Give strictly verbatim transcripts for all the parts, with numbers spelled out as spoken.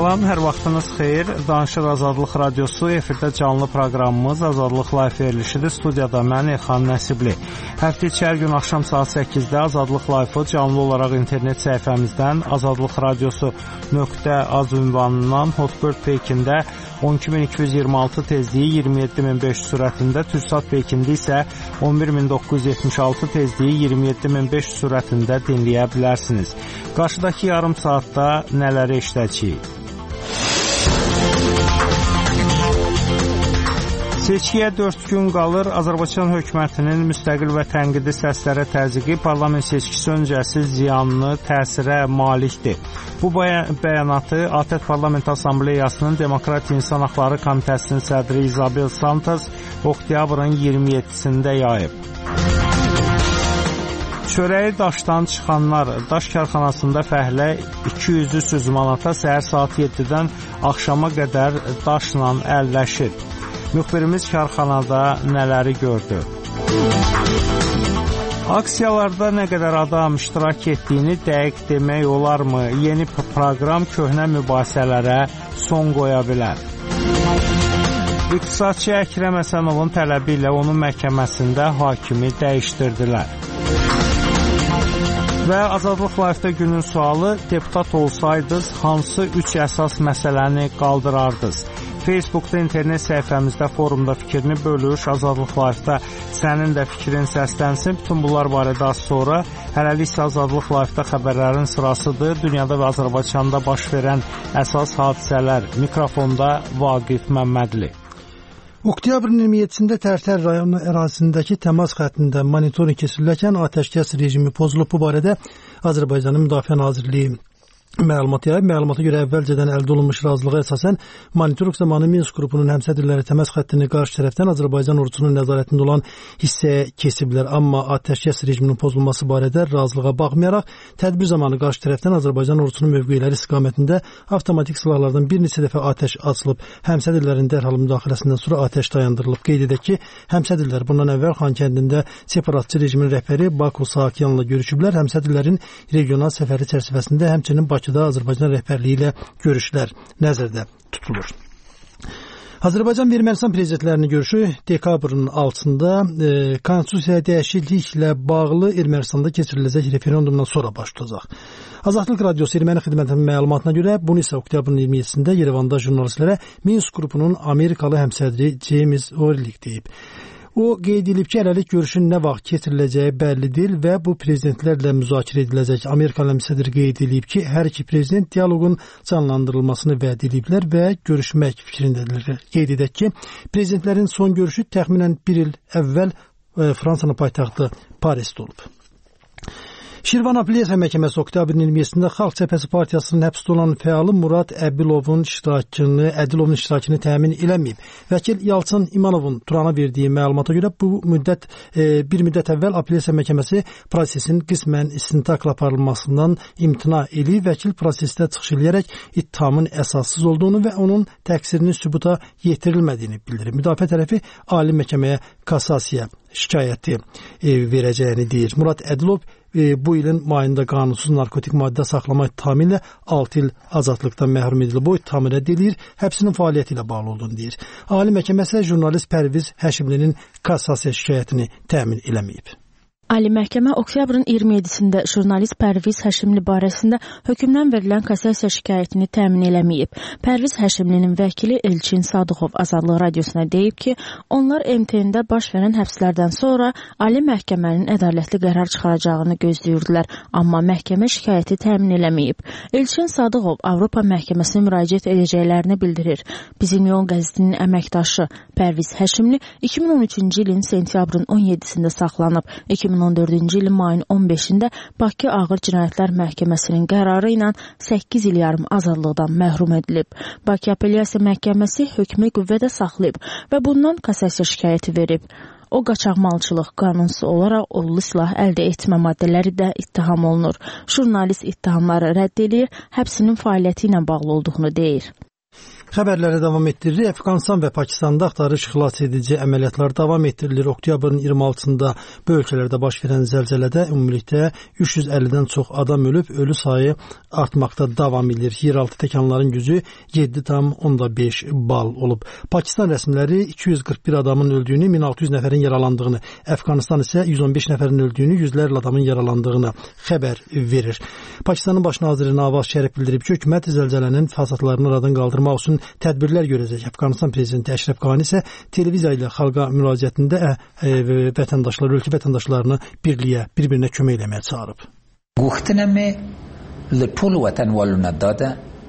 Salam, hər vaxtınız xeyir. Danışır Azadlıq Radiosu, efirdə canlı proqramımız Azadlıq Live verilişidir. Studiyada mən Elxan Nəsibli. Həftə içi hər gün axşam saat səkkizdə Azadlıq Live-ı canlı olaraq internet səhifəmizdən azadlıq radiosu nöqtə az ünvanından Hotbird peykində on iki min iki yüz iyirmi altı tezliyi iyirmi yeddi min beş yüz sürətində, Türksat peykində isə on bir min doqquz yüz yetmiş altı tezliyi iyirmi yeddi min beş yüz sürətində dinləyə bilərsiniz. Qarşıdakı yarım saatda nələri işləyəcəyik? Seçkiyə dörd gün qalır. Azərbaycan hökumətinin müstəqil və tənqidi səslərə təzyiqi parlament seçkisi öncəsi ziyanlı təsirə malikdir. Bu bəyanatı ATƏT Parlament Assambleyasının Demokratiya İnsan Haqları Komitəsinin sədri İzabel Santos oktyabrın iyirmi yeddisində yayıb. Çörəyi daşdan çıxanlar daş karxanasında fəhlə iki yüz üç yüz manata səhər saat yeddidən axşama qədər daşla əlləşir. Müxbirimiz karxanada nələri gördü? Aksiyalarda nə qədər adam iştirak etdiyini dəqiq demək olarmı? Yeni proqram köhnə mübahisələrə son qoya bilər. İqtisadçı Əkrəm Həsənovun tələbi ilə onun məhkəməsində hakimi dəyişdirdilər. Və Azadlıq Live-da günün sualı: deputat olsaydınız hansı üç əsas məsələni qaldırardınız? Facebookda, internet səhifəmizdə, forumda fikrini bölüş. Azadlıq Live-da sənin də fikrin səslənsin. Bütün bunlar barədə az sonra. Hələlik isə Azadlıq Live-da xəbərlərin sırasıdır. Dünyada və Azərbaycanda baş verən əsas hadisələr. Mikrofonda Vaqif Məmmədli. Oktyabrın iyirmi yeddisində Tərtər rayonu ərazisindəki təmas xəttində monitorinq keçirilərkən atəşkəs rejimi pozulub. Bu barədə Azərbaycanın Müdafiə Nazirliyi məlumat yayıb. Məlumata görə əvvəlcədən əldə olunmuş razılığa əsasən monitorinq zamanı Minsk qrupunun həmsədrləri təmas xəttini qarşı tərəfdən Azərbaycan ordusunun nəzarətində olan hissəyə kesiblər. Amma atəşkəs rejiminin pozulması barədə razılığa baxmayaraq tədbir zamanı qarşı tərəfdən Azərbaycan ordusunun mövqeləri istiqamətində avtomatik silahlardan bir neçə dəfə atəş açılıb. Həmsədrlərin dərhal müdaxiləsindən sonra atəş dayandırılıb. Qeyd edək ki, həmsədrlər bundan əvvəl Xankəndində separatçı rejimin rəhbəri Baku Saakyanla görüşüblər. Həmsədrlərin regional səfəri çərçivəsində həmçinin Bakıda Azərbaycan rəhbərliyi ilə görüşlər nəzərdə tutulur. Azərbaycan və Ermənistan prezidentlərinin görüşü dekabrın altısında e, konstitusiyaya dəyişikliklə bağlı Ermənistanda keçiriləcək referendumdan sonra baş tutacaq. Azadlıq Radiosu Erməni xidmətinin məlumatına görə bunu isə oktyabrın iyirmi yeddisində Yerevanda jurnalistlərə Minsk qrupunun Amerikalı həmsədri James Orlik deyib. O qeyd edib ki, hələlik görüşün nə vaxt keçiriləcəyi bəllidir və bu prezidentlərlə müzakirə ediləcək. Amerikalı həmsədr qeyd edib ki, hər iki prezident dialoqun canlandırılmasını vəd ediblər və görüşmək fikrindədirlər. Qeyd edək ki, prezidentlərin son görüşü təxminən bir il əvvəl e, Fransanın paytaxtı Parisdə olub. Şirvan Apellyasiya Məhkəməsi oktyabrın iyirmi yeddisində Xalq Cəbhəsi Partiyasının həbsdə olan fəalı Murad Əbilovun iştirakını, Ədilovun iştirakını təmin eləməyib. Vəkil Yalçın İmanovun Turana verdiyi məlumata görə bu müddət e, bir müddət əvvəl Apellyasiya Məhkəməsi prosesin qismən istintaqla aparılmasından imtina edib. Vəkil prosesdə çıxış edərək ittihamın əsassız olduğunu və onun təqsirinin sübuta yetirilmədiyini bildirib. Müdafiə tərəfi Ali Məhkəməyə kassasiya şikayəti e, verəcəyini deyir. Murad Ədilov E, bu ilin mayında qanunsuz narkotik maddə saxlama ittihamı ilə altı il azadlıqdan məhrum edilib. Bu ittihamı rədd edir, həbsinin fəaliyyəti ilə bağlı olduğunu deyir. Ali Məhkəmə isə jurnalist Pərviz Həşimlinin kassasiya şikayətini təmin eləməyib. Ali Məhkəmə oktyabrın iyirmi yeddisində jurnalist Pərviz Həşimli barəsində hökmdən verilən kassasiya şikayətini təmin eləməyib. Pərviz Həşimlinin vəkili Elçin Sadıqov Azadlıq Radiosuna deyib ki, onlar M T N-də baş verən həbslərdən sonra Ali Məhkəmənin ədalətli qərar çıxaracağını gözləyirdilər, amma məhkəmə şikayəti təmin eləməyib. Elçin Sadıqov Avropa Məhkəməsinə müraciət edəcəklərini bildirir. Bizim Yol qəzetinin əməkdaşı Pərviz Həşimli iki min on üçüncü ilin sentyabrın on yeddisində saxlanıb. iki min on dördüncü ilin mayın on beşində Bakı Ağır Cinayətlər Məhkəməsinin qərarı ilə səkkiz il yarım azadlıqdan məhrum edilib. Bakı Apellyasiya Məhkəməsi hökmü qüvvədə saxlayıb və bundan kassasiya şikayəti verib. O qaçaqmalçılıq, qanunsuz olaraq odlu silah əldə etmə maddələri də ittiham olunur. Jurnalist ittihamları rədd edir, həbsinin fəaliyyəti ilə bağlı olduğunu deyir. Xəbərlərə davam etdiririk. Əfqanistan və Pakistanda axtarış xilas edici əməliyyatlar davam etdirilir. Oktyabrın iyirmi altısında bu ölkələrdə baş verən zəlzələdə ümumilikdə üç yüz əllidən çox adam ölüb, ölü sayı artmaqda davam edir. Yeraltı təkanların gücü yeddi tam onda beş bal olub. Pakistan rəsmiləri iki yüz qırx bir adamın öldüyünü, min altı yüz nəfərin yaralandığını, Əfqanistan isə yüz on beş nəfərin öldüyünü, yüzlərlə adamın yaralandığını xəbər verir. Pakistanın baş naziri Nawaz Şərif bildirib ki, hökumət zəlzələnin fəsadlarını aradan qaldırmaq üçün tədbirlər görəcək. Əfqanistan prezidenti Əşrəf Qani isə televiziya ilə xalqa müraciətində ə, ə, vətəndaşlar, ölkə vətəndaşlarını birliyə, bir-birinə kömək eləməyə çağırıb. Guxtinəmi لطول وطن والونا داده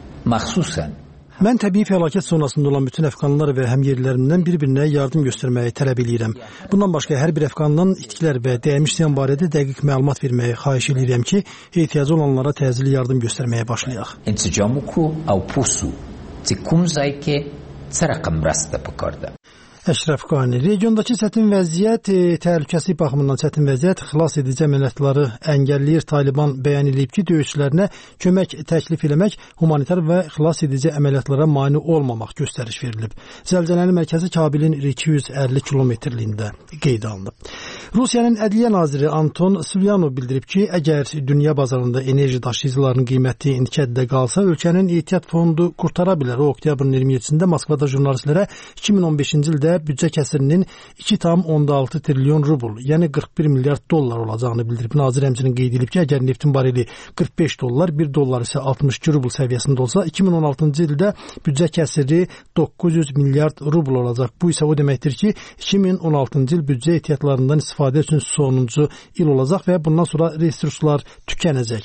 مخصوصا Mən təbii fəlakət zonasında olan bütün əfqanlılar və həmyerlilərimdən bir-birinə yardım göstərməyi tələb edirəm. Bundan başqa hər bir əfqandan itkilər və dəymiş ziyan barədə dəqiq məlumat verməyi xahiş edirəm ki, ehtiyacı olanlara təcili yardım göstərməyə başlayaq. انسجامکو او پوسو چې کوم ځای کې څه رقم مرسته پکار ده. Əşrəf Qani, regiondakı çətin vəziyyət, e, təhlükəsizlik baxımından çətin vəziyyət xilas edici əməliyyatları əngəlləyir. Taliban bəyan edib ki, döyüşçülərinə kömək təklif eləmək, humanitar və xilas edici əməliyyatlara mane olmamaq göstəriş verilib. Zəlzələnin mərkəzi Kabilin iki yüz əlli kilometrliyində qeydə alınıb. Rusiyanın Ədliyyə naziri Anton Silyanov bildirib ki, əgər dünya bazarında enerji daşıyıcılarının qiyməti indikəddə qalsa, ölkənin ehtiyat fondu qurtara bilər. O, oktyabrın iyirmi yeddisində Moskvada jurnalistlərə iki min on beşinci ildə büdcə kəsirinin iki tam onda altı trilyon rubl, yəni qırx bir milyard dollar olacağını bildirib. Nazir həmçinin qeyd edib ki, əgər neftin bareli qırx beş dollar, bir dollar isə altmış iki rubl səviyyəsində olsa, iki min on altıncı ildə büdcə kəsiri doqquz yüz milyard rubl olacaq. Bu isə o deməkdir ki, iki min on altıncı il büdcə ehtiyatlarından istifadə üçün sonuncu il olacaq və bundan sonra resurslar tükənəcək.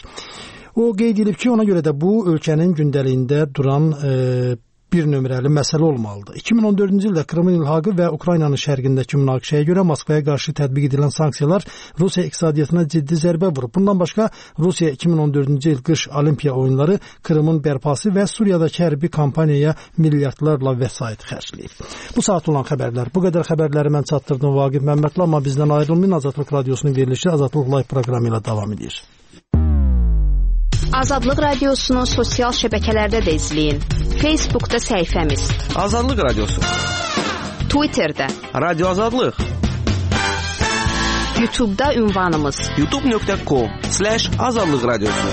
O qeyd edib ki, ona görə də bu ölkənin gündəliyində duran e, bir nömrəli məsələ olmalıdır. iki min on dördüncü ildə Krımın ilhaqı və Ukraynanın şərqindəki münaqişəyə görə Moskvaya qarşı tətbiq edilən sanksiyalar Rusiya iqtisadiyyatına ciddi zərbə vurub. Bundan başqa Rusiya iki min on dördüncü il qış Olimpiya oyunları, Krımın bərpası və Suriyadakı hərbi kampaniyaya milyardlarla vəsait xərcləyib. Bu saat olan xəbərlər. Bu qədər xəbərləri mən çatdırdım Vaqif Məmmədli, amma bizdən ayrılmayın. Azadlıq Radiosunun verilişi Azadlıq Live proqramı ilə davam edir. Azadlıq Radiosunu sosial şəbəkələrdə də izləyin. Facebookda səhifəmiz Azadlıq Radiosu, Twitterdə Radio Azadlıq, YouTube'da ünvanımız youtube nöqtə com slash azadlıq radiosu.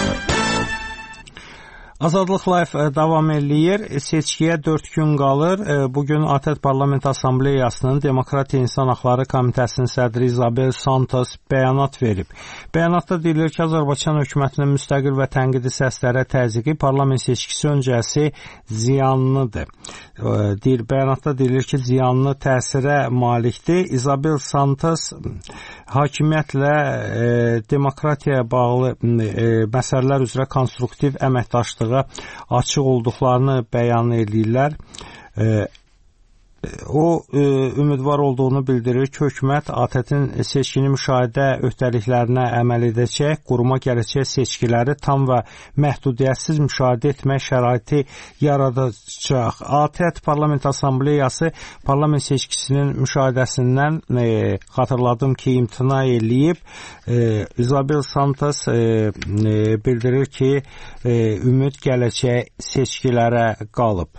Azadlıq Live davam eləyir. Seçkiyə dörd gün qalır. Bugün ATƏT Parlament Assambleyasının Demokratiya İnsan Haqları Komitəsinin sədri İzabel Santos bəyanat verib. Bəyanatda deyilir ki, Azərbaycan hökumətinin müstəqil və tənqidi səslərə təzyiqi parlament seçkisi öncəsi ziyanlıdır. Deyir, bəyanatda deyilir ki, ziyanlı təsirə malikdir. İzabel Santos hakimiyyətlə e, demokratiyaya bağlı e, məsələlər üzrə konstruktiv əməkdaşlığı açıq olduqlarını bəyan edirlər. E, o e, ümidvar olduğunu bildirir ki, hökumət ATƏT-in seçkini müşahidə öhdəliklərinə əməl edəcək, quruma gələcək seçkiləri tam və məhdudiyyətsiz müşahidə etmək şəraiti yaradacaq. ATƏT Parlament Assambleyası parlament seçkisinin müşahidəsindən e, xatırladım ki, imtina eləyib. E, İzabel Santos e, e, bildirir ki, e, ümid gələcək seçkilərə qalıb.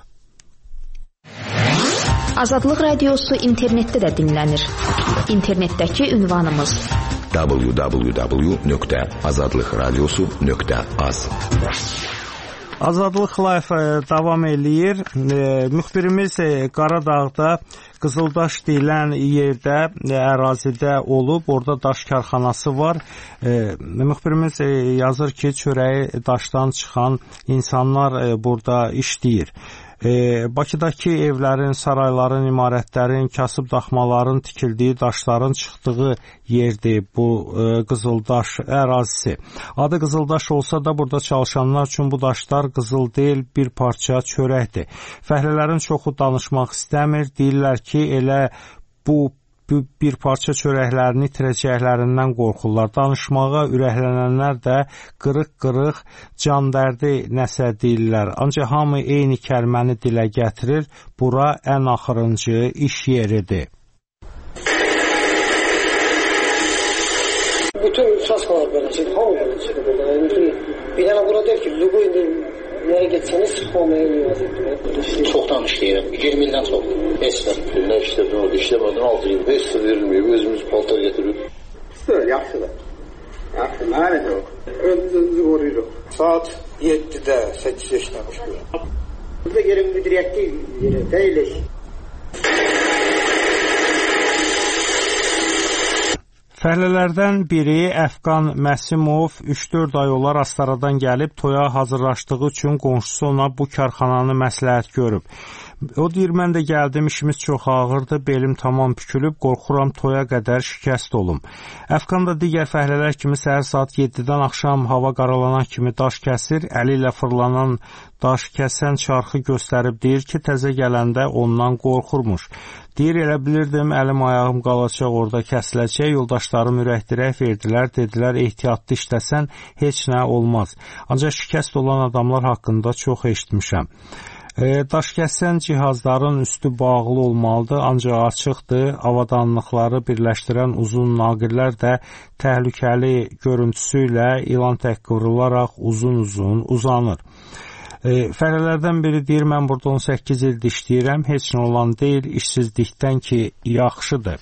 Azadlıq Radiosu internetdə də dinlənir. İnternetdəki ünvanımız w w w nöqtə azadlıq radiosu nöqtə az. Azadlıq Live davam eləyir. E, müxbirimiz e, Qaradağda Qızıldaş deyilən yerdə, e, ərazidə olub. Orada daş karxanası var. E, müxbirimiz e, yazır ki, çörəyi daşdan çıxan insanlar e, burada işləyir. E, Bakıdakı evlərin, sarayların, imarətlərin, kasıb daxmaların tikildiyi, daşların çıxdığı yerdir bu e, Qızıldaş ərazisi. Adı Qızıldaş olsa da burada çalışanlar üçün bu daşlar qızıl deyil, bir parça çörəkdir. Fəhlələrin çoxu danışmaq istəmir. Deyirlər ki, elə bu bir parça çörəklərini itirəcəklərindən qorxurlar. Danışmağa ürəklənənlər də qırıq-qırıq can dərdi nəsə deyirlər. Ancaq hamı eyni kəlməni dilə gətirir. Bura ən axırıncı iş yeridir. Bütün saskalar beləcək, hamı beləcək. Bir dənə bura deyir ki, Lubu indi Nereye getseniz olmaya niyyət. Çoxdan işləyirəm. iyirmi ildən çox. Heç də. Nə işlədim orada? İşləmədən altı yıl. Heç də verilməyib. Özümüz paltar getirib. Yaxşıdır, yaxşıdır. Yaxşı, mənə nə yox. Özümüzü qoruyuruq. Saat yeddidə, səkkiz işləmişdir. Burada yerin müdiriyyətli yeri deyilik. Fəhlələrdən biri Əfqan Məsimov üç dörd ay olar Astaradan gəlib toya hazırlaşdığı üçün qonşusu ona bu karxananı məsləhət görüb. O deyir, mən də gəldim, işimiz çox ağırdı, belim tamam pükülüb, qorxuram toya qədər şikəst olum. Əfqan da digər fəhlələr kimi səhər saat yeddidən axşam hava qaralanan kimi daş kəsir, əli ilə fırlanan daş kəsən çarxı göstərib deyir ki, təzə gələndə ondan qorxurmuş. Deyir, elə bilirdim, əlim ayağım qalacaq, orada kəsiləcək, yoldaşlarım ürəkdirək verdilər, dedilər, ehtiyatlı işləsən, heç nə olmaz. Ancaq şikəst olan adamlar haqqında çox eşitmişəm. E, daşkəsən cihazların üstü bağlı olmalıdır, ancaq açıqdır, avadanlıqları birləşdirən uzun naqillər də təhlükəli görüntüsü ilə ilan tək qıvrılaraq uzun-uzun uzanır. E, fəhlələrdən biri deyir, mən burada on səkkiz ildir işləyirəm, heç nə olan deyil, işsizlikdən ki, yaxşıdır.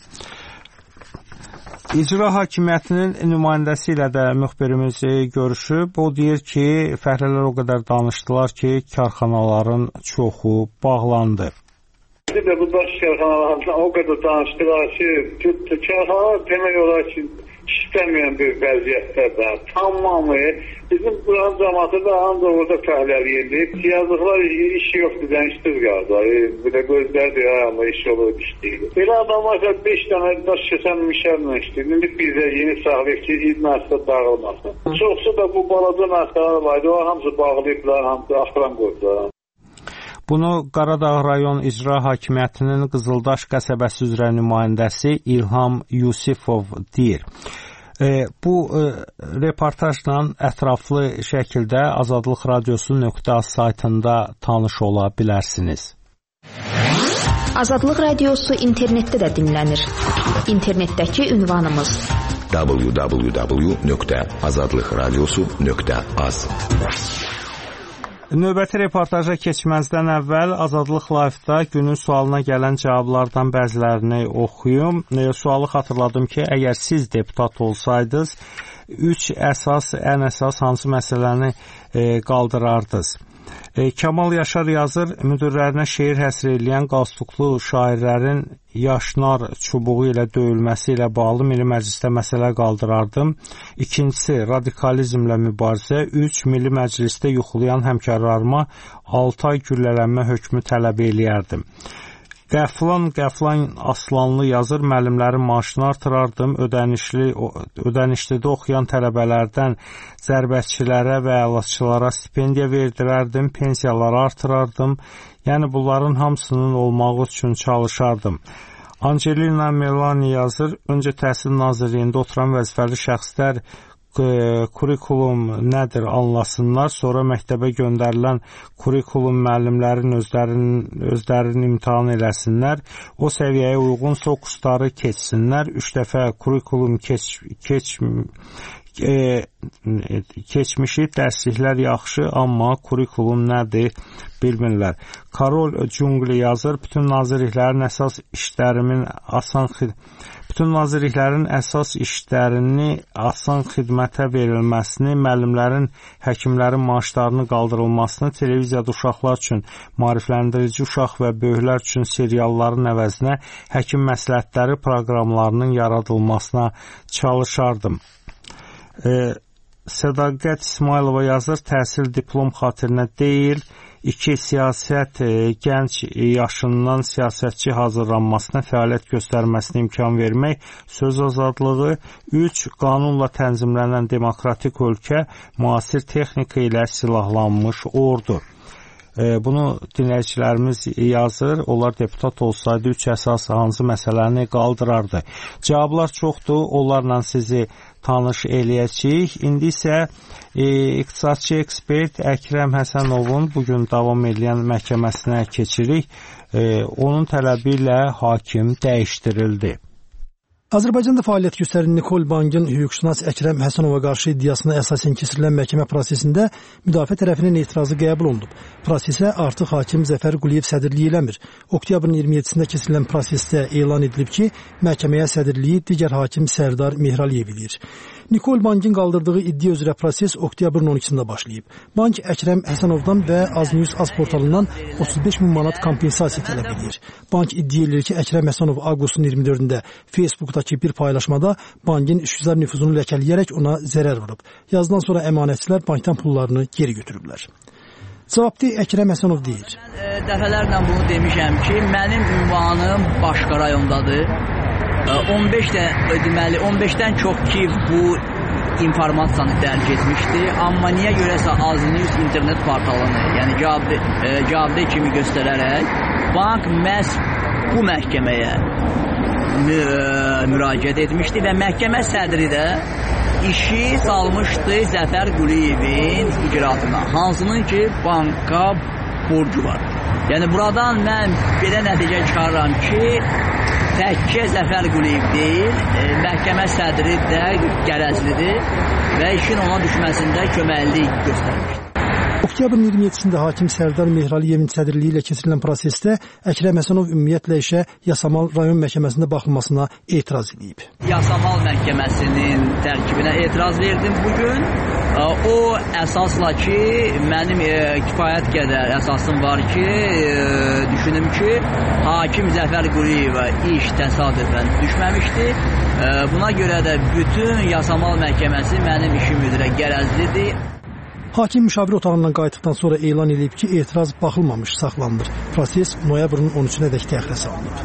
İcra hakimiyyətinin nümayəndəsi ilə də müxbirimiz görüşüb. O deyir ki, fəhlələr o qədər danışdılar ki, karxanaların çoxu bağlandı. Bu daş karxanalarından o qədər danışdılar ki, karxanalar demək olar ki, istəməyən bir vəziyyətdə tamamı bizim buranın cəmatı da ancaq orada fəhləliyirdik. Yazıqlar iş yoxdur, dənişdir qardaş. Bir də gözlərdir, amma iş olur, işləyir. Elə adamlar ki, beş dənə daş kəsən mişərlə işləyir. İndi bizə yeni sağlayıb ki, il məsələ dağılmasın. Çoxsu da bu balaca məsələlər vardı, o hamısı bağlayıblar, hamısı axıran qoydular. Bunu Qaradağ rayon icra hakimiyyətinin Qızıldaş qəsəbəsi üzrə nümayəndəsi İlham Yusifov deyir. E, bu e, reportajla ətraflı şəkildə azadlıq radiosu nöqtə az saytında tanış ola bilərsiniz. Azadlıq radiosu internetdə də dinlənir. İnternetdəki ünvanımız w w w nöqtə azadlıq radiosu nöqtə az. Növbəti reportaja keçməzdən əvvəl Azadlıq Live-da günün sualına gələn cavablardan bəzilərini oxuyum. Sualı xatırladım ki, əgər siz deputat olsaydınız, üç əsas, ən əsas hansı məsələni e, qaldırardınız? E, Kamal Yaşar yazır, müdirlərinə şeir həsr eləyən qalstuklu şairlərin yaşnar çubuğu ilə döyülməsi ilə bağlı Milli Məclisdə məsələ qaldırardım. İkincisi, radikalizmlə mübarizə. Üç, Milli Məclisdə yuxulayan həmkarlarıma altı ay güllələnmə hökmü tələb eləyərdim. Qəflan, Qəflan Aslanlı yazır, müəllimlərin maaşını artırardım, ödənişli, ödənişlidə oxuyan tələbələrdən zərbətçilərə və əlatçılara stipendiya verdirərdim, pensiyaları artırardım, yəni bunların hamısının olmağı üçün çalışardım. Angelina Melani yazır, öncə Təhsil Nazirliyində oturan vəzifəli şəxslər kurikulum nədir anlasınlar, sonra məktəbə göndərilən kurikulum müəllimlərin özlərinin, özlərinin imtahan eləsinlər, o səviyyəyə uyğunsa o kursları keçsinlər, üç dəfə kurikulum keç, keç, e, keçmişi, dərsliklər yaxşı, amma kurikulum nədir bilmirlər. Karol Cungli yazır, bütün nazirliklərin əsas işlərimin asan xidmət Bütün nazirliklərin əsas işlərini asan xidmətə verilməsini, müəllimlərin, həkimlərin maaşlarını qaldırılmasını, televiziyada uşaqlar üçün maarifləndirici uşaq və böyüklər üçün serialların əvəzinə həkim məsləhətləri proqramlarının yaradılmasına çalışardım. E, Sədaqət İsmailova yazır, təhsil diplom xatirinə deyil, İki, siyasət e, gənc yaşından siyasətçi hazırlanmasına, fəaliyyət göstərməsinə imkan vermək, söz azadlığı. Üç, qanunla tənzimlənən demokratik ölkə, müasir texnika ilə silahlanmış ordu. E, bunu dinləyicilərimiz yazır, onlar deputat olsaydı üç əsas hansı məsələni qaldırardı. Cavablar çoxdur, onlarla sizi tanış eləyəcəyik. İndi isə e, iqtisadçı ekspert Əkrəm Həsənovun bugün davam edən məhkəməsinə keçirik. E, onun tələbi ilə hakim dəyişdirildi. Azərbaycanda fəaliyyət göstərən Nikol Bankın hüquqşünas Əkrəm Həsənova qarşı iddiasına əsasən keçirilən məhkəmə prosesində müdafiə tərəfinin etirazı qəbul olunub. Prosesə artıq hakim Zəfər Quliyev sədrliyi eləmir. Oktyabrın iyirmi yeddisində keçirilən prosesdə elan edilib ki, məhkəməyə sədrliyi digər hakim Sərdar Mehraliyev edir. Nikol Bankın qaldırdığı iddia üzrə proses oktyabrın on ikisində başlayıb. Bank Əkrəm Həsənovdan və Aznews Az portalından otuz beş min manat kompensasiya tələb edir. Bank iddia edir ki, Əkrəm Həsənov avqustun iyirmi dördündə Facebookdakı bir paylaşmada bankın işgüzar nüfuzunu ləkələyərək ona zərər vurub. Yazdan sonra əmanətçilər bankdan pullarını geri götürüblər. Cavabdeh Əkrəm Həsənov deyir. Dəfələrlə bunu demişəm ki, mənim ünvanım başqa rayondadır. on beş də deməli on beşdən çox ki bu informasiyanı dərc etmişdi. Amma niyə görəsə Aznews internet portalını, yəni cavabdeh kimi göstərərək bank məhz bu məhkəməyə müraciət etmişdi və məhkəmə sədri də işi salmışdı Zəfər Quliyevin icraatına, hansının ki banka borcu var. Yəni buradan mən belə nəticə çıxarıram ki, təkcə Zəfər Quliyev deyil, e, məhkəmə sədri də qərəzlidir və işin ona düşməsində köməklik göstərmişdir. Oktyabrın iyirmi yeddisində hakim Sərdar Mehraliyevin sədrliyi ilə keçirilən prosesdə Əkrəm Həsənov ümumiyyətlə işə Yasamal rayon məhkəməsində baxılmasına etiraz edib. Yasamal məhkəməsinin tərkibinə etiraz verdim bugün. O əsasla ki, mənim e, kifayət qədər əsasım var ki, e, düşünüm ki, hakim Zəfər Quliyevə iş təsadüfən düşməmişdi. E, buna görə də bütün Yasamal məhkəməsi mənim işim üzrə qərəzlidir. Hakim müşavir otağından qayıtdıqdan sonra elan edib ki, etiraz baxılmamış saxlanılır. Proses noyabrın on üçünədək təxirə salınıb.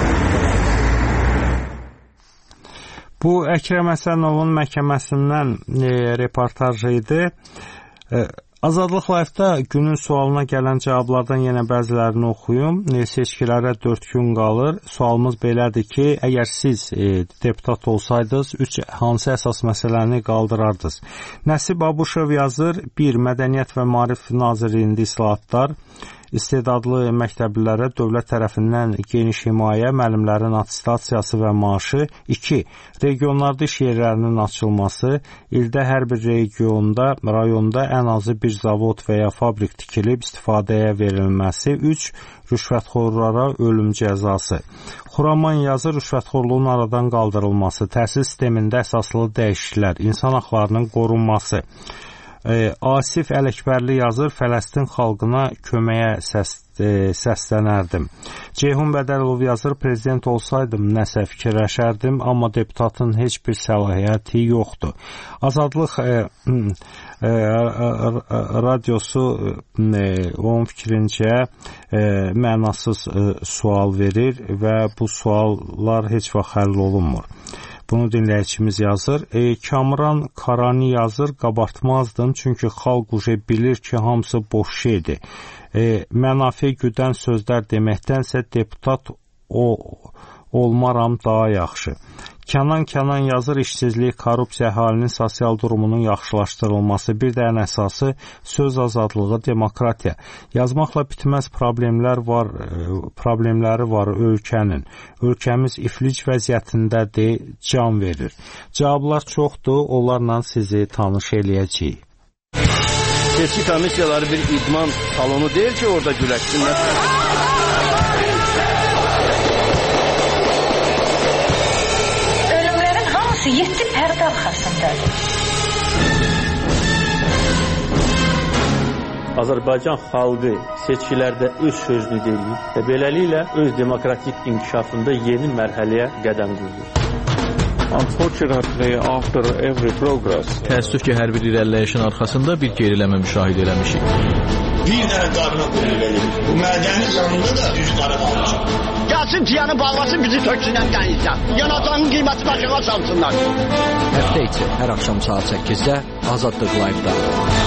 Bu Əkrəm Həsənovun məhkəməsindən e, reportaj idi. E, Azadlıq Live-da günün sualına gələn cavablardan yenə bəzilərini oxuyum. E, seçkilərə dörd gün qalır. Sualımız belədir ki, əgər siz e, deputat olsaydınız, üç hansı əsas məsələni qaldırardınız? Nəsib Abuşov yazır, bir Mədəniyyət və Maarif Nazirliyində islahatlar, istedadlı məktəblilərə dövlət tərəfindən geniş himayə, müəllimlərin attestasiyası və maaşı. iki Regionlarda iş yerlərinin açılması, ildə hər bir regionda, rayonda ən azı bir zavod və ya fabrik tikilib istifadəyə verilməsi. üç Rüşvətxorlara ölüm cəzası. Xuraman yazır, rüşvətxorluğun aradan qaldırılması, təhsil sistemində əsaslı dəyişikliklər, insan haqlarının qorunması. E, Asif Ələkbərli yazır, Fələstin xalqına köməyə səs, e, səslənərdim. Ceyhun Bədəlov yazır, prezident olsaydım nəsə fikirləşərdim, amma deputatın heç bir səlahiyyəti yoxdur. Azadlıq e, e, radiosu e, onun fikrincə e, mənasız e, sual verir və bu suallar heç vaxt həll olunmur. Bunu dinləyicimiz yazır. E, Kamran Karani yazır, qabartmazdım, çünki xalq uje bilir ki, hamısı boş şeydir. E, mənafi güdən sözlər deməkdənsə deputat o olmaram daha yaxşı. Kənan Kənan yazır, işsizlik, korrupsiya, əhalinin sosial durumunun yaxşılaşdırılması, bir də ən əsası söz azadlığı, demokratiya. Yazmaqla bitməz problemlər var, problemləri var ölkənin. Ölkəmiz iflic vəziyyətindədir, can verir. Cavablar çoxdur, onlarla sizi tanış eləyəcəyik. Seçki komissiyaları bir idman salonu deyil ki, orada güləşsinlər. yeddi pərdə arxasındadır. Azərbaycan xalqı seçkilərdə öz sözünü deyir və beləliklə öz demokratik inkişafında yeni mərhələyə qədəm qoyur. Unfortunately, after every progress, təəssüf ki, hər bir irəliləyişin arxasında bir geriləmə müşahidə eləmişik. Bir dənə qarına qoyulur. Bu mədəni canında da düz qarı qalmışıq. Gəlsin tiyanı bağlasın, bizi töksünən dənizdən. Yanacağın qiyməti başına salsınlar. Həftə içi hər axşam saat səkkizdə Azadlıq Live-da.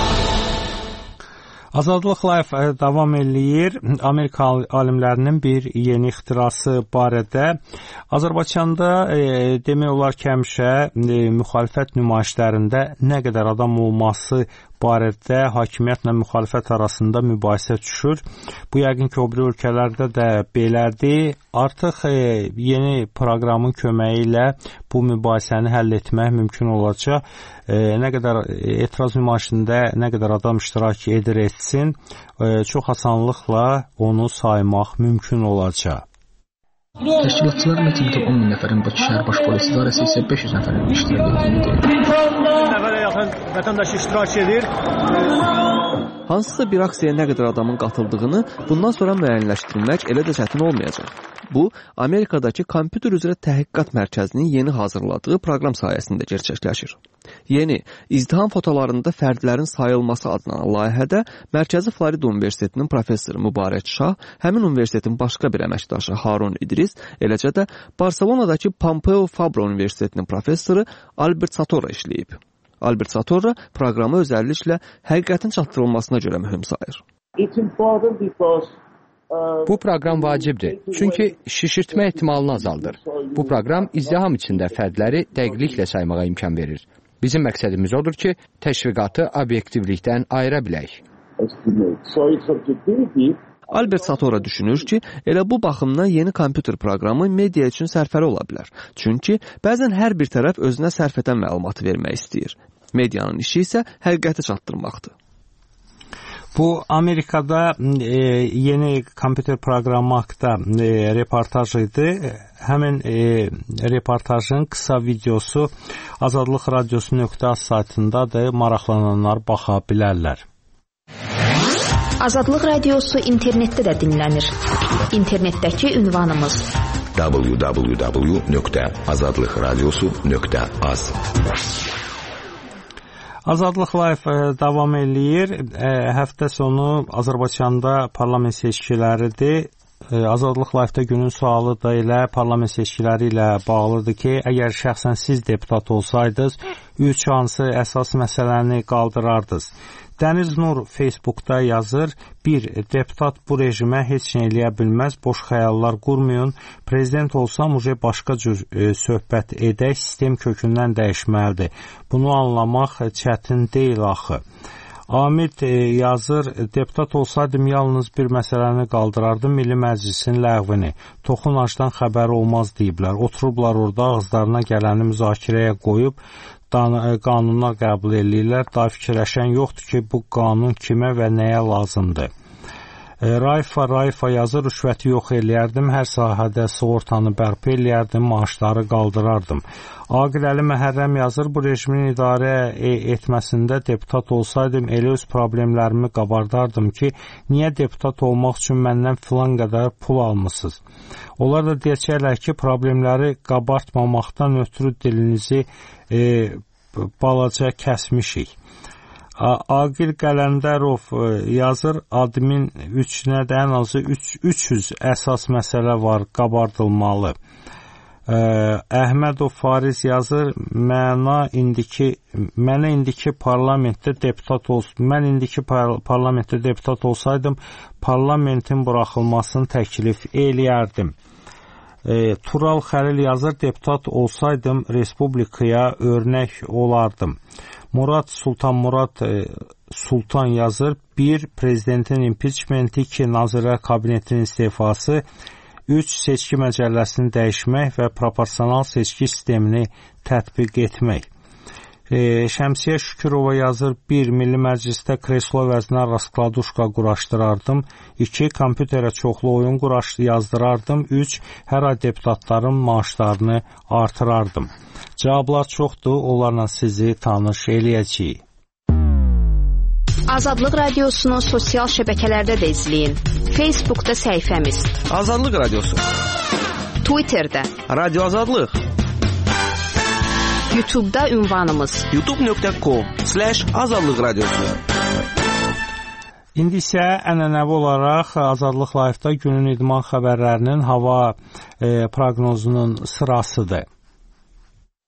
Azadlıq Live davam eləyir. Amerika alimlərinin bir yeni ixtirası barədə. Azərbaycanda e, demək olar ki, həmişə e, müxalifət nümayişlərində nə qədər adam olması barədə hakimiyyətlə müxalifət arasında mübahisə düşür. Bu yəqin ki, o biri ölkələrdə də belədir. Artıq e, yeni proqramın köməyi ilə bu mübahisəni həll etmək mümkün olacaq. E, nə qədər etiraz nümayişində nə qədər adam iştirak edir etsin, e, çox asanlıqla onu saymaq mümkün olacaq. Təşkilatçılar mitingdə on min nəfərin Bakı şəhər baş polis idarəsi isə beş yüz nəfərin iştirak etdiyini deyir. Nəfərə yaxın vətəndaş iştirak edir. Hansısa bir aksiyaya nə qədər adamın qatıldığını bundan sonra müəyyənləşdirmək elə də çətin olmayacaq. Bu, Amerikadakı kompüter üzrə təhqiqat mərkəzinin yeni hazırladığı proqram sayəsində gerçəkləşir. Yeni, izdiham fotolarında fərdlərin sayılması adlanan layihədə Mərkəzi Florida Universitetinin professoru Mübarək Şah, həmin universitetin başqa bir əməkdaşı Harun İdris, eləcə də Barcelonadakı Pompeu Fabra Universitetinin professoru Albert Satorra işləyib. Albert Satorra proqramı özəlliklə həqiqətin çatdırılmasına görə mühüm sayır. Bu proqram vacibdir, çünki şişirtmə ehtimalını azaldır. Bu proqram izdiham içində fərdləri dəqiqliklə saymağa imkan verir. Bizim məqsədimiz odur ki, təşviqatı obyektivlikdən ayıra bilək. Albert Satorra düşünür ki, elə bu baxımdan yeni kompüter proqramı media üçün sərfəli ola bilər. Çünki bəzən hər bir tərəf özünə sərf edən məlumatı vermək istəyir. Medianın işi isə həqiqəti çatdırmaqdır. Bu Amerikada e, yeni kompüter proqramı haqqında e, reportaj idi. Həmin e, reportajın qısa videosu azadlıq radiosu nöqtə az saytındadır. Maraqlananlar baxa bilərlər. Azadlıq radiosu internetdə də dinlənir. İnternetdəki ünvanımız w w w nöqtə azadlıq radiosu nöqtə az. Azadlıq Live davam eləyir. Həftə sonu Azərbaycanda parlament seçkiləridir. Azadlıq Live-da günün sualı da elə parlament seçkiləri ilə bağlıdır ki, əgər şəxsən siz deputat olsaydınız, üç hansı əsas məsələni qaldırardınız? Dəniz Nur Facebookda yazır, bir, deputat bu rejimə heç nə eləyə bilməz, boş xəyallar qurmayın, prezident olsam uje başqa cür e, söhbət edək, sistem kökündən dəyişməlidir. Bunu anlamaq çətin deyil axı. Amid e, yazır, deputat olsaydım yalnız bir məsələni qaldırardım, Milli Məclisin ləğvini. Toxunacdan xəbəri olmaz deyiblər. Oturublar orada ağızlarına gələni müzakirəyə qoyub, qanunlar qəbul edirlər. Daha fikirləşən yoxdur ki, bu qanun kimə və nəyə lazımdır. Raifa Raifa yazır, rüşvəti yox eləyərdim, hər sahədə sığortanı bərpa eləyərdim, maaşları qaldırardım. Aqil Əli Məhərrəm yazır, bu rejimin idarə etməsində deputat olsaydım, elə öz problemlərimi qabardardım ki, niyə deputat olmaq üçün məndən filan qədər pul almışsınız? Onlar da deyəcəklər ki, problemləri qabartmamaqdan ötürü dilinizi e, balaca kəsmişik. Aqil Qələndərov yazır, admin üçünə də ən azı üç yüz əsas məsələ var, qabardılmalı. Əhmədov Fariz yazır, məna indiki, mənə indiki parlamentdə deputat olsun, mən indiki par parlamentdə deputat olsaydım, parlamentin buraxılmasını təklif eləyərdim. E, Tural Xəlil yazır, deputat olsaydım, respublikaya örnək olardım. Murad Sultan Murad e, Sultan yazır, bir, prezidentin impeachmenti, iki, Nazirlər Kabinetinin istefası, üç, seçki məcəlləsini dəyişmək və proporsional seçki sistemini tətbiq etmək. E, Şəmsiyə Şükürova yazır, bir, Milli Məclisdə kreslo vəzinə raskladuşka quraşdırardım, iki, kompüterə çoxlu oyun quraş yazdırardım, üç, hər ay deputatların maaşlarını artırardım. Cavablar çoxdur, onlarla sizi tanış eləyəcəyik. Azadlıq Radiosunu sosial şəbəkələrdə də izləyin. Facebookda səhifəmiz Azadlıq Radiosu, Twitterdə Radio Azadlıq, YouTube'da ünvanımız youtube nöqtə com slash azadlıq radiosu. İndi isə ənənəvi olaraq Azadlıq Live-da günün idman xəbərlərinin hava e, proqnozunun sırasıdır.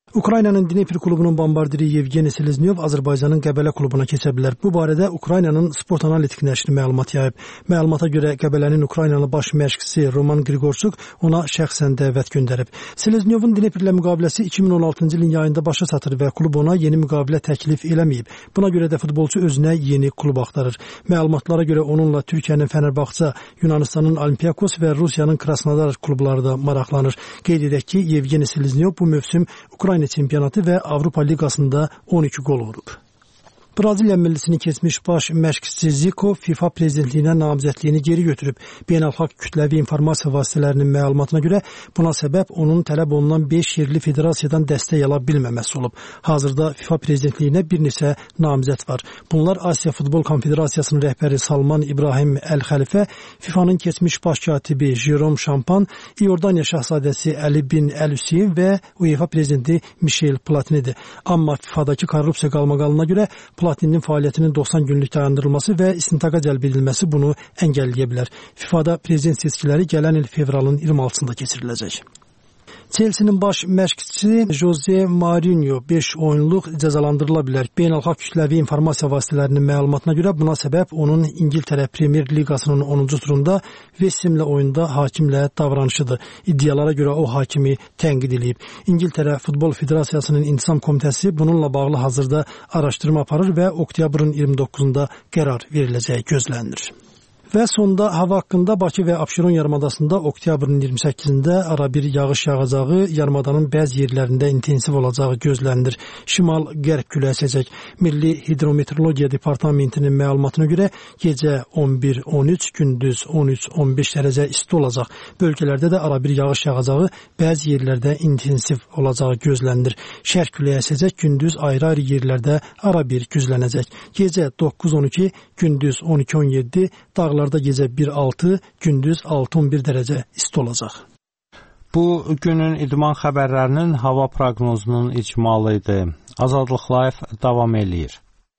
Ukraynanın Dnepr klubunun bombardiri Yevgeni Seleznyov Azərbaycanın Qəbələ klubuna keçə bilər. Bu barədə Ukraynanın Sport Analitik nəşri məlumat yayıb. Məlumata görə Qəbələnin Ukraynalı baş məşqçisi Roman Grigorçuk ona şəxsən dəvət göndərib. Seleznyovun Dneprlə müqaviləsi iki min on altıncı ilin yayında başa çatır və klub ona yeni müqavilə təklif eləməyib. Buna görə də futbolçu özünə yeni klub axtarır. Məlumatlara görə onunla Türkiyənin Fenerbahçe, Yunanistanın Olympiakos və Rusiyanın Krasnodar klubları da maraqlanır. Qeyd edək ki, Yevgeni Seleznyov bu mövsüm Ukrayna çempionatı və Avropa Liqasında on iki gol vurub. Braziliya millisinin keçmiş baş məşqçisi Zico FIFA prezidentliyinə namizədliyini geri götürüb. Beynəlxalq kütləvi informasiya vasitələrinin məlumatına görə buna səbəb onun tələb olunan beş yerli federasiyadan dəstək ala bilməməsi olub. Hazırda FIFA prezidentliyinə bir neçə namizəd var. Bunlar Asiya Futbol Konfederasiyasının rəhbəri Salman İbrahim Əl-Xəlifə, FIFA'nın keçmiş baş katibi Jerome Şampan, İordaniya şahzadəsi Əli bin Əl-Hüseyin və UEFA prezidenti Michel Platinidir. Amma FIFA'dakı korrupsiya qalmaqalına görə Platinin fəaliyyətinin doxsan günlük dayandırılması və istintaqa cəlb edilməsi bunu əngəlləyə bilər. FIFA'da prezident seçkiləri gələn il fevralın iyirmi altısında keçiriləcək. Chelsea'nin baş məşqçisi Jose Mourinho beş oyunluq cəzalandırıla bilər. Beynəlxalq kütləvi informasiya vasitələrinin məlumatına görə buna səbəb onun İngiltərə Premier Liqasının onuncu turunda West Ham'lə oyunda hakimlə davranışıdır. İddialara görə o hakimi tənqid edib. İngiltərə Futbol Federasiyasının İntisam Komitəsi bununla bağlı hazırda araşdırma aparır və oktyabrın iyirmi doqquzunda qərar veriləcəyi gözlənilir. Və sonda hava haqqında Bakı və Abşeron yarımadasında oktyabrın iyirmi səkkizində ara bir yağış yağacağı, yarımadanın bəzi yerlərində intensiv olacağı gözlənilir. Şimal-qərb küləyi əsəcək. Milli Hidrometeorologiya Departamentinin məlumatına görə gecə on bir on üç, gündüz on üç on beş dərəcə isti olacaq. Bölgələrdə də ara bir yağış yağacağı, bəzi yerlərdə intensiv olacağı gözlənilir. Şərq küləyi əsəcək, gündüz ayrı-ayrı yerlərdə ara bir güclənəcək. Gecə doqquz on iki, gündüz on iki on yeddi, dağlar Dağlarda gecə bir altı, gündüz altı on bir dərəcə isti olacaq. Bu günün idman xəbərlərinin hava proqnozunun icmalı idi. Azadlıq Live davam eləyir.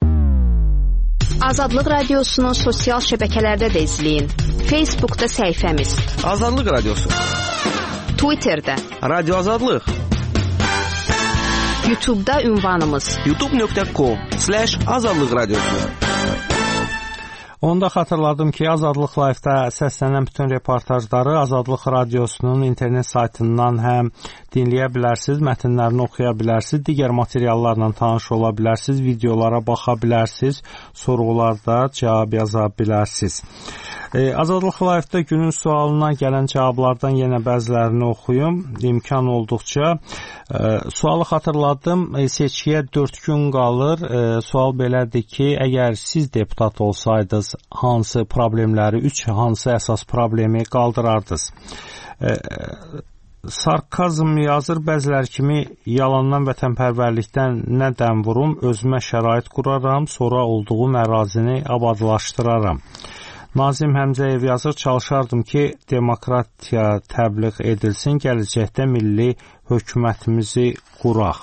Azadlıq Radiosu'nu sosial şəbəkələrdə də izləyin. Facebook'da səhifəmiz. Azadlıq Radiosu. Twitter'da. Radio Azadlıq. YouTube'da ünvanımız. youtube nöqtə com slash azadlıq radiosu. Onu da xatırladım ki, Azadlıq Live-da səslənən bütün reportajları Azadlıq Radiosunun internet saytından həm dinləyə bilərsiniz, mətnlərini oxuya bilərsiniz, digər materiallarla tanış ola bilərsiniz, videolara baxa bilərsiniz, sorğularda cavab yaza bilərsiniz. Ee, Azadlıq Live-da günün sualına gələn cavablardan yenə bəzilərini oxuyum. İmkan olduqca. E, sualı xatırladım. E, seçkiyə dörd gün qalır. E, sual belədir ki, əgər siz deputat olsaydınız, hansı problemləri, üç hansı əsas problemi qaldırardınız? E, Sarkazm yazır, bəzilər kimi yalandan vətənpərvərlikdən nə dəm vurum, özümə şərait quraram, sonra olduğum ərazini abadlaşdıraram. Nazim Həmzəyev yazır, çalışardım ki, demokratiya təbliğ edilsin, gələcəkdə milli hökumətimizi quraq.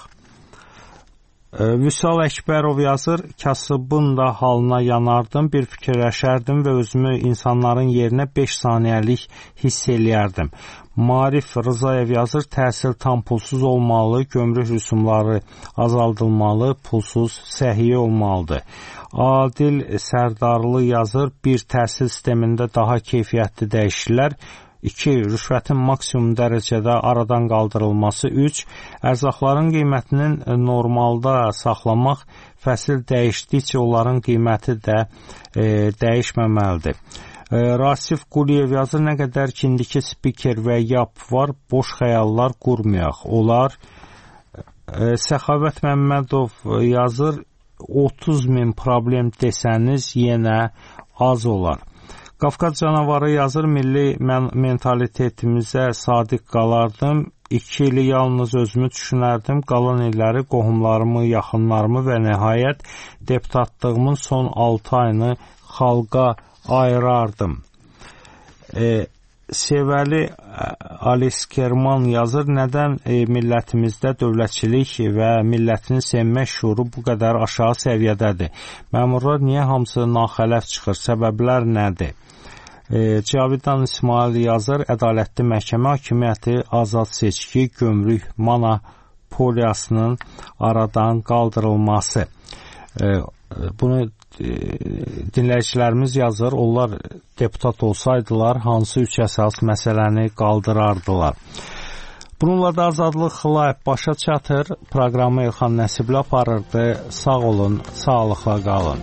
Vüsal Əkbərov yazır, kasıbın da halına yanardım, bir fikirləşərdim və özümü insanların yerinə beş saniyəlik hiss eləyərdim. Marif Rızayev yazır, təhsil tam pulsuz olmalı, gömrük rüsumları azaldılmalı, pulsuz səhiyyə olmalıdır. Adil Sərdarlı yazır, bir təhsil sistemində daha keyfiyyətli dəyişikliklər, iki rüşvətin maksimum dərəcədə aradan qaldırılması, üç ərzaqların qiymətinin normalda saxlamaq, fəsil dəyişdikcə onların qiyməti də e, dəyişməməlidir. E, Rasif Quliyev yazır, nə qədər ki, indiki spiker və yap var, boş xəyallar qurmayaq. Onlar e, Səxavət Məmmədov yazır, otuz min problem desəniz yenə az olar. Qafqaz canavarı yazır, milli mentalitetimizə sadiq qalardım, iki ili yalnız özümü düşünərdim, qalan illəri qohumlarımı, yaxınlarımı və nəhayət deputatlığımın son altı ayını xalqa ayırardım. E, Sevəli Aliskerman yazır, nədən e, millətimizdə dövlətçilik və millətini sevmək şuuru bu qədər aşağı səviyyədədir? Məmurlar niyə hamısı naxələf çıxır? Səbəblər nədir? E, Cavidan İsmail yazır, ədalətli məhkəmə hakimiyyəti, azad seçki, gömrük, mana poliyasının aradan qaldırılması. Bunu dinləyicilərimiz yazır, onlar deputat olsaydılar hansı üç əsas məsələni qaldırardılar. Bununla da Azadlıq Live başa çatır. Proqramı Elxan Nəsibli aparırdı. Sağ olun, sağlıqla qalın.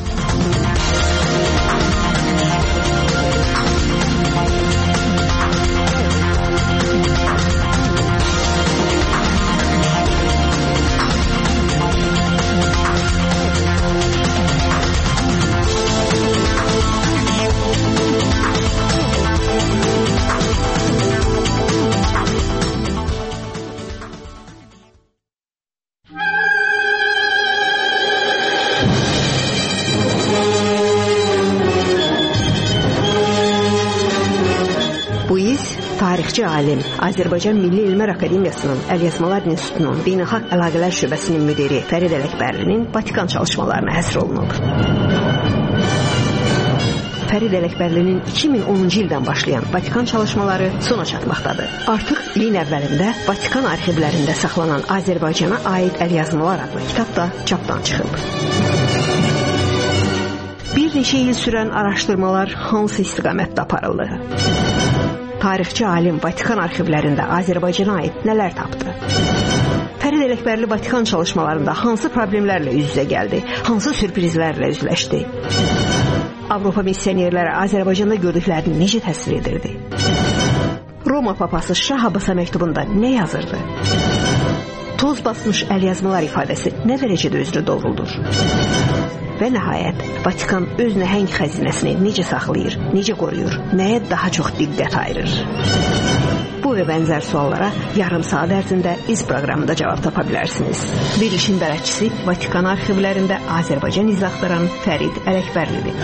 Tarixçi alim, Azərbaycan Milli Elmlər Akademiyasının Əlyazmalar İnstitutunun Beynəlxalq Əlaqələr Şöbəsinin müdiri Fərid Ələkbərlinin Vatikan çalışmalarına həsr olunub. Fərid Ələkbərlinin iki min onuncu ildən başlayan Vatikan çalışmaları sona çatmaqdadır. Artıq ilin əvvəlində Vatikan arxivlərində saxlanan Azərbaycana aid əlyazmalar adlı kitab da çapdan çıxıb. Bir neçə il sürən araşdırmalar hansı istiqamətdə aparıldı? Tarixçi alim Vatikan arxivlərində Azərbaycana aid nələr tapdı? Fərid Ələkbərli Vatikan çalışmalarında hansı problemlərlə üz-üzə gəldi? Hansı sürprizlərlə üzləşdi? Avropa missionerləri Azərbaycanda gördüklərini necə təsvir edirdi? Roma papası Şah Abbasa məktubunda nə yazırdı? Toz basmış əlyazmalar ifadəsi nə dərəcədə özünü doğruldur? Və nəhayət, Vatikan öz nəhəng xəzinəsini necə saxlayır, necə qoruyur, nəyə daha çox diqqət ayırır? Bu və bənzər suallara yarım saat ərzində iz proqramında cavab tapa bilərsiniz. Verilişin bələdçisi Vatikan arxivlərində Azərbaycan iz axtaran Fərid Ələkbərlidir.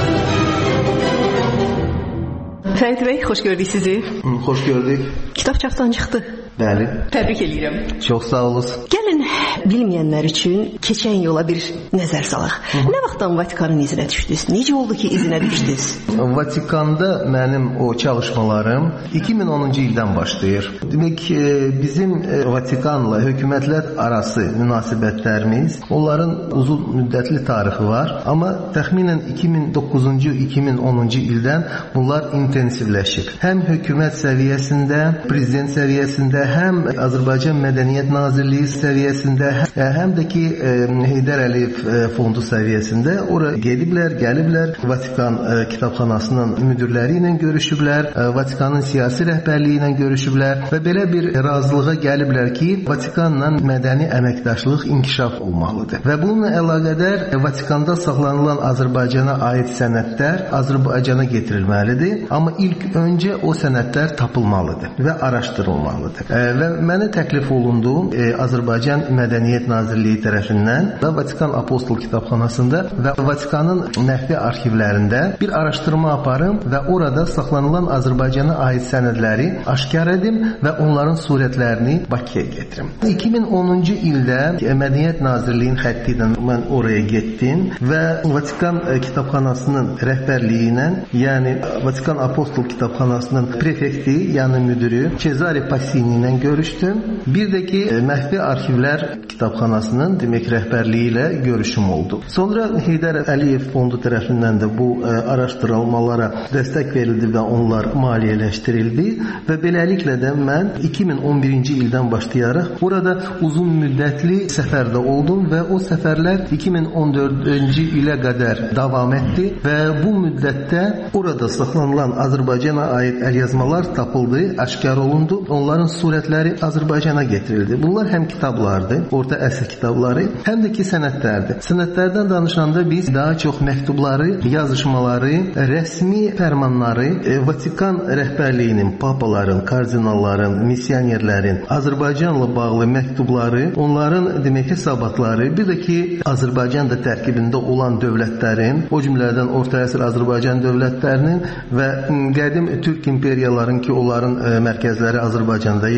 Fərid bəy, xoş gördük sizi. Xoş gördük. Kitab çapdan çıxdı. Bəli. Təbrik edirəm. Çox sağ olun. Gəlin bilməyənlər üçün keçən yola bir nəzər salaq. Hı -hı. Nə vaxtdan Vatikanın izinə düşdünüz? Necə oldu ki izinə düşdünüz? Vatikanda mənim o çalışmalarım iki min onuncu ildən başlayır. Demək bizim Vatikanla hökumətlər arası münasibətlərimiz, onların uzun müddətli tarixi var. Amma təxminən iki min doqquzuncu iki min onuncu ildən bunlar intensivləşib. Həm hökumət səviyyəsində, prezident səviyyəsində, həm Azərbaycan Mədəniyyət Nazirliyi səviyyəsində, həm də ki Heydər Əliyev fondu səviyyəsində ora gediblər, gəliblər. Vatikan kitabxanasının müdirləri ilə görüşüblər, Vatikanın siyasi rəhbərliyi ilə görüşüblər və belə bir razılığa gəliblər ki, Vatikanla mədəni əməkdaşlıq inkişaf olmalıdır. Və bununla əlaqədar Vatikanda saxlanılan Azərbaycana aid sənədlər Azərbaycana getirilməlidir. Amma ilk öncə o sənədlər tapılmalıdır və araşdırılmalıdır. Və mənə təklif olundu Azərbaycan Mədəniyyət Nazirliyi tərəfindən və Vatikan Apostol Kitabxanasında və Vatikanın məxfi arxivlərində bir araşdırma aparım və orada saxlanılan Azərbaycana aid sənədləri aşkar edim və onların surətlərini Bakıya getirim. iki min onuncu ildə Mədəniyyət Nazirliyinin xətti ilə mən oraya getdim və Vatikan Kitabxanasının rəhbərliyi ilə, yəni Vatikan Apostol Kitabxanasının prefekti, yəni müdürü Cezare Passini ilə görüşdüm. Bir də ki, məxfi arxivlər kitabxanasının demək rəhbərliyi ilə görüşüm oldu. Sonra Heydər Əliyev fondu tərəfindən də bu ə, araşdırılmalara dəstək verildi və onlar maliyyələşdirildi və beləliklə də mən iki min on birinci ildən başlayaraq burada uzun müddətli səfərdə oldum və o səfərlər iki min on dördüncü ilə qədər davam etdi və bu müddətdə orada saxlanılan Azərbaycana aid əlyazmalar tapıldı, aşkar olundu. Onların surətləri Azərbaycana getirildi. Bunlar həm kitablardı, orta əsr kitabları, həm də ki sənədlərdir. Sənədlərdən danışanda biz daha çox məktubları, yazışmaları, rəsmi fərmanları, e, Vatikan rəhbərliyinin, papaların, kardinalların, missionerlərin Azərbaycanla bağlı məktubları, onların demək hesabatları, bir də ki Azərbaycan da tərkibində olan dövlətlərin, o cümlədən orta əsr Azərbaycan dövlətlərinin və qədim Türk imperiyaların ki onların e, mərkəzləri Azərbaycanda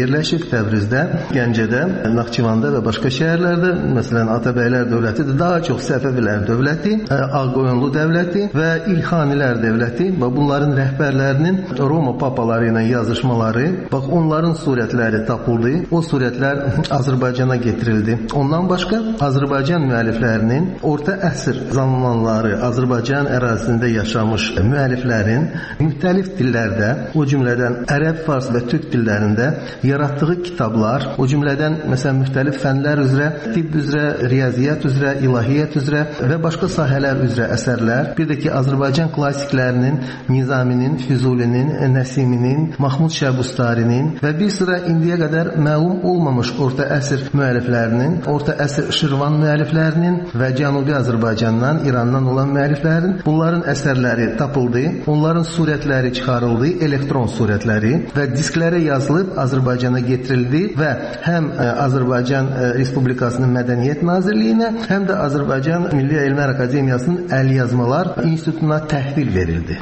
yerləşib, Təbrizdə, Gəncədə, Naxçıvanda və başqa şəhərlərdə, məsələn, Atabəylər dövlətidir, daha çox Səfəvilər dövləti, Ağqoyunlu dövləti və İlxanilər dövləti və bunların rəhbərlərinin Roma papaları ilə yazışmaları, bax onların surətləri tapıldı. O surətlər Azərbaycana getirildi. Ondan başqa Azərbaycan müəlliflərinin orta əsr zamanları Azərbaycan ərazisində yaşamış müəlliflərin müxtəlif dillərdə, o cümlədən ərəb, fars və türk dillərində yaratdığı kitablar, o cümlədən məsələn müxtəlif fənlər üzrə, tibb üzrə, riyaziyyat üzrə, ilahiyyat üzrə və başqa sahələr üzrə əsərlər, bir də ki Azərbaycan klassiklərinin, Nizaminin, Füzulinin, Nəsiminin, Mahmud Şəbustarinin və bir sıra indiyə qədər məlum olmamış orta əsr müəlliflərinin, orta əsr Şirvan müəlliflərinin və Cənubi Azərbaycandan, İrandan olan müəlliflərin bunların əsərləri tapıldı, onların surətləri çıxarıldı, elektron surətləri və disklərə yazılıb Azərbaycana getirildi və həm Azərbaycan Respublikasının Mədəniyyət Nazirliyinə, həm də Azərbaycan Milli Elmlər Akademiyasının Əlyazmalar İnstitutuna təhvil verildi.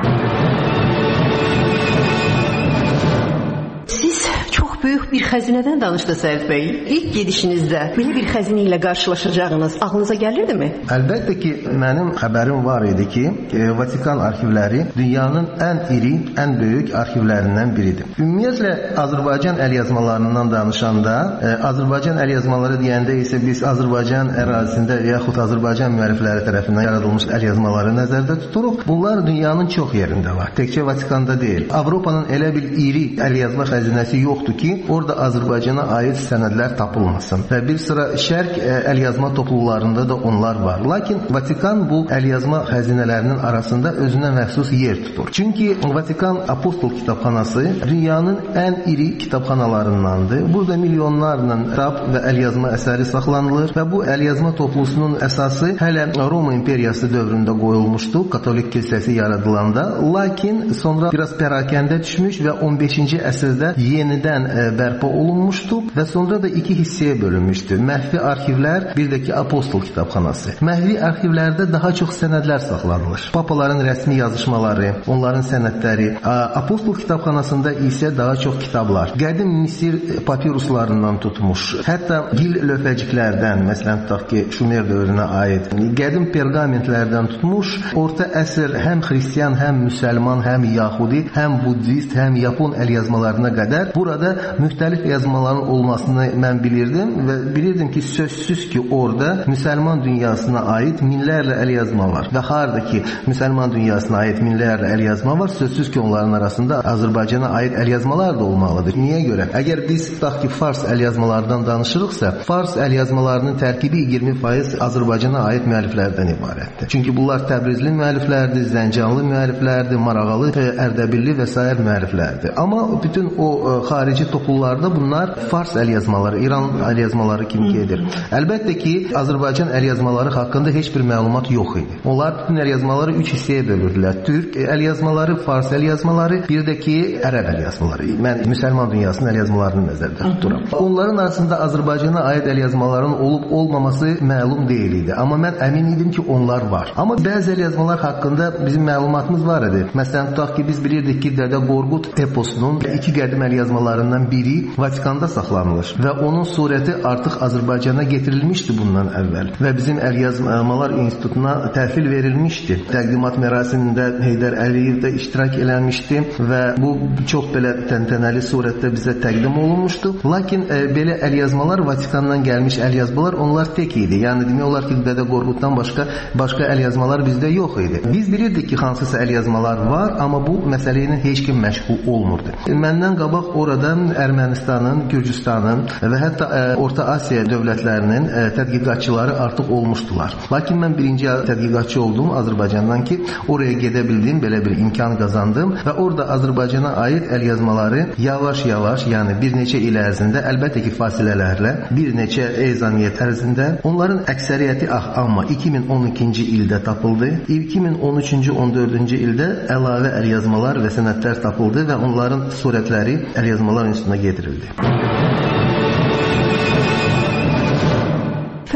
Böyük bir xəzinədən danışdı Səid bəy. İlk gedişinizdə belə bir xəzinə ilə qarşılaşacağınız ağlınıza gəlirdimi? Əlbəttə ki, mənim xəbərim var idi ki, Vatikan arxivləri dünyanın ən iri, ən böyük arxivlərindən biridir. Ümumiyyətlə, Azərbaycan əlyazmalarından danışanda, Azərbaycan əlyazmaları deyəndə isə biz Azərbaycan ərazisində və yaxud Azərbaycan müəllifləri tərəfindən yaradılmış əlyazmaları nəzərdə tuturuq. Bunlar dünyanın çox yerində var. Təkcə Vatikanda deyil. Avropanın elə bir iri əlyazma xəzinəsi yoxdur ki, orada Azərbaycana aid sənədlər tapılmasın. Və bir sıra şərq əlyazma topluluqlarında da onlar var. Lakin Vatikan bu əlyazma xəzinələrinin arasında özünə məxsus yer tutur. Çünki Vatikan Apostol kitabxanası dünyanın ən iri kitabxanalarındandır. Burada milyonlarla kitab və əlyazma əsəri saxlanılır və bu əlyazma toplusunun əsası hələ Roma imperiyası dövründə qoyulmuşdu, Katolik kilsəsi yaradılanda. Lakin sonra biraz pərakəndə düşmüş və on beşinci əsrdə yenidən bərpa olunmuşdu və sonra da iki hissəyə bölünmüşdü. Məxfi arxivlər, bir də ki Apostol kitabxanası. Məxfi arxivlərdə daha çox sənədlər saxlanılır. Papaların rəsmi yazışmaları, onların sənədləri. Apostol kitabxanasında isə daha çox kitablar. Qədim Misir papiruslarından tutmuş, hətta gil lövhəciklərdən, məsələn tutaq ki Şumer dövrünə aid, qədim perqamentlərdən tutmuş, orta əsr həm xristian, həm müsəlman, həm yahudi, həm buddist, həm yapon əlyazmalarına qədər burada müxtəlif yazmaların olmasını mən bilirdim və bilirdim ki, sözsüz ki, orada müsəlman dünyasına aid minlərlə əlyazma var və harada ki, müsəlman dünyasına aid minlərlə əlyazma var, sözsüz ki, onların arasında Azərbaycana aid əlyazmalar da olmalıdır. Niyə görə? Əgər biz tutaq ki, fars əlyazmalardan danışırıqsa, fars əlyazmalarının tərkibi iyirmi faiz Azərbaycana aid müəlliflərdən ibarətdir. Çünki bunlar Təbrizli müəlliflərdir, Zəncanlı müəlliflərdir, Marağalı, Ərdəbilli və sair müəlliflərdir. Amma bütün o xarici topluluqlarda bunlar fars əlyazmaları, İran əlyazmaları kimi gedir. Əlbəttə ki, Azərbaycan əlyazmaları haqqında heç bir məlumat yox idi. Onlar bütün əlyazmaları üç hissəyə bölürdülər. Türk əlyazmaları, fars əlyazmaları, bir də ki, ərəb əlyazmaları. Mən müsəlman dünyasının əlyazmalarını nəzərdə tuturam. Onların arasında Azərbaycana aid əlyazmaların olub-olmaması məlum deyil idi. Amma mən əmin idim ki, onlar var. Amma bəzi əlyazmalar haqqında bizim məlumatımız var idi. Məsələn, tutaq ki, biz bilirdik ki, Dədə Qorqud eposunun iki qədim əlyazmalarından biri Vatikanda saxlanılır və onun surəti artıq Azərbaycana getirilmişdi bundan əvvəl və bizim Əlyazmalar İnstitutuna təhvil verilmişdi. Təqdimat mərasimində Heydər Əliyev də iştirak eləmişdi və bu çox belə təntənəli surətdə bizə təqdim olunmuşdu. Lakin e, belə əlyazmalar, Vatikandan gəlmiş əlyazmalar, onlar tək idi. Yəni demək olar ki, Dədə Qorquddan başqa başqa əlyazmalar bizdə yox idi. Biz bilirdik ki, hansısa əlyazmalar var, amma bu məsələ ilə heç kim məşğul olmurdu. Məndən qabaq oradan Ermənistanın, Gürcüstanın və hətta ə, Orta Asiya dövlətlərinin ə, tədqiqatçıları artıq olmuşdular. Lakin mən birinci tədqiqatçı oldum Azərbaycandan ki, oraya gedə bildim, belə bir imkan qazandım və orada Azərbaycana aid əlyazmaları yavaş-yavaş, yəni bir neçə il ərzində, əlbəttə ki, fasilələrlə, bir neçə ezaniyyət ərzində, onların əksəriyyəti ah, amma iki min on ikinci ildə tapıldı. iki min on üçüncü on dördüncü ildə əlavə əlyazmalar və sənədlər tapıldı və onların surətləri Əlyazmalar İnstitutuna getirildi.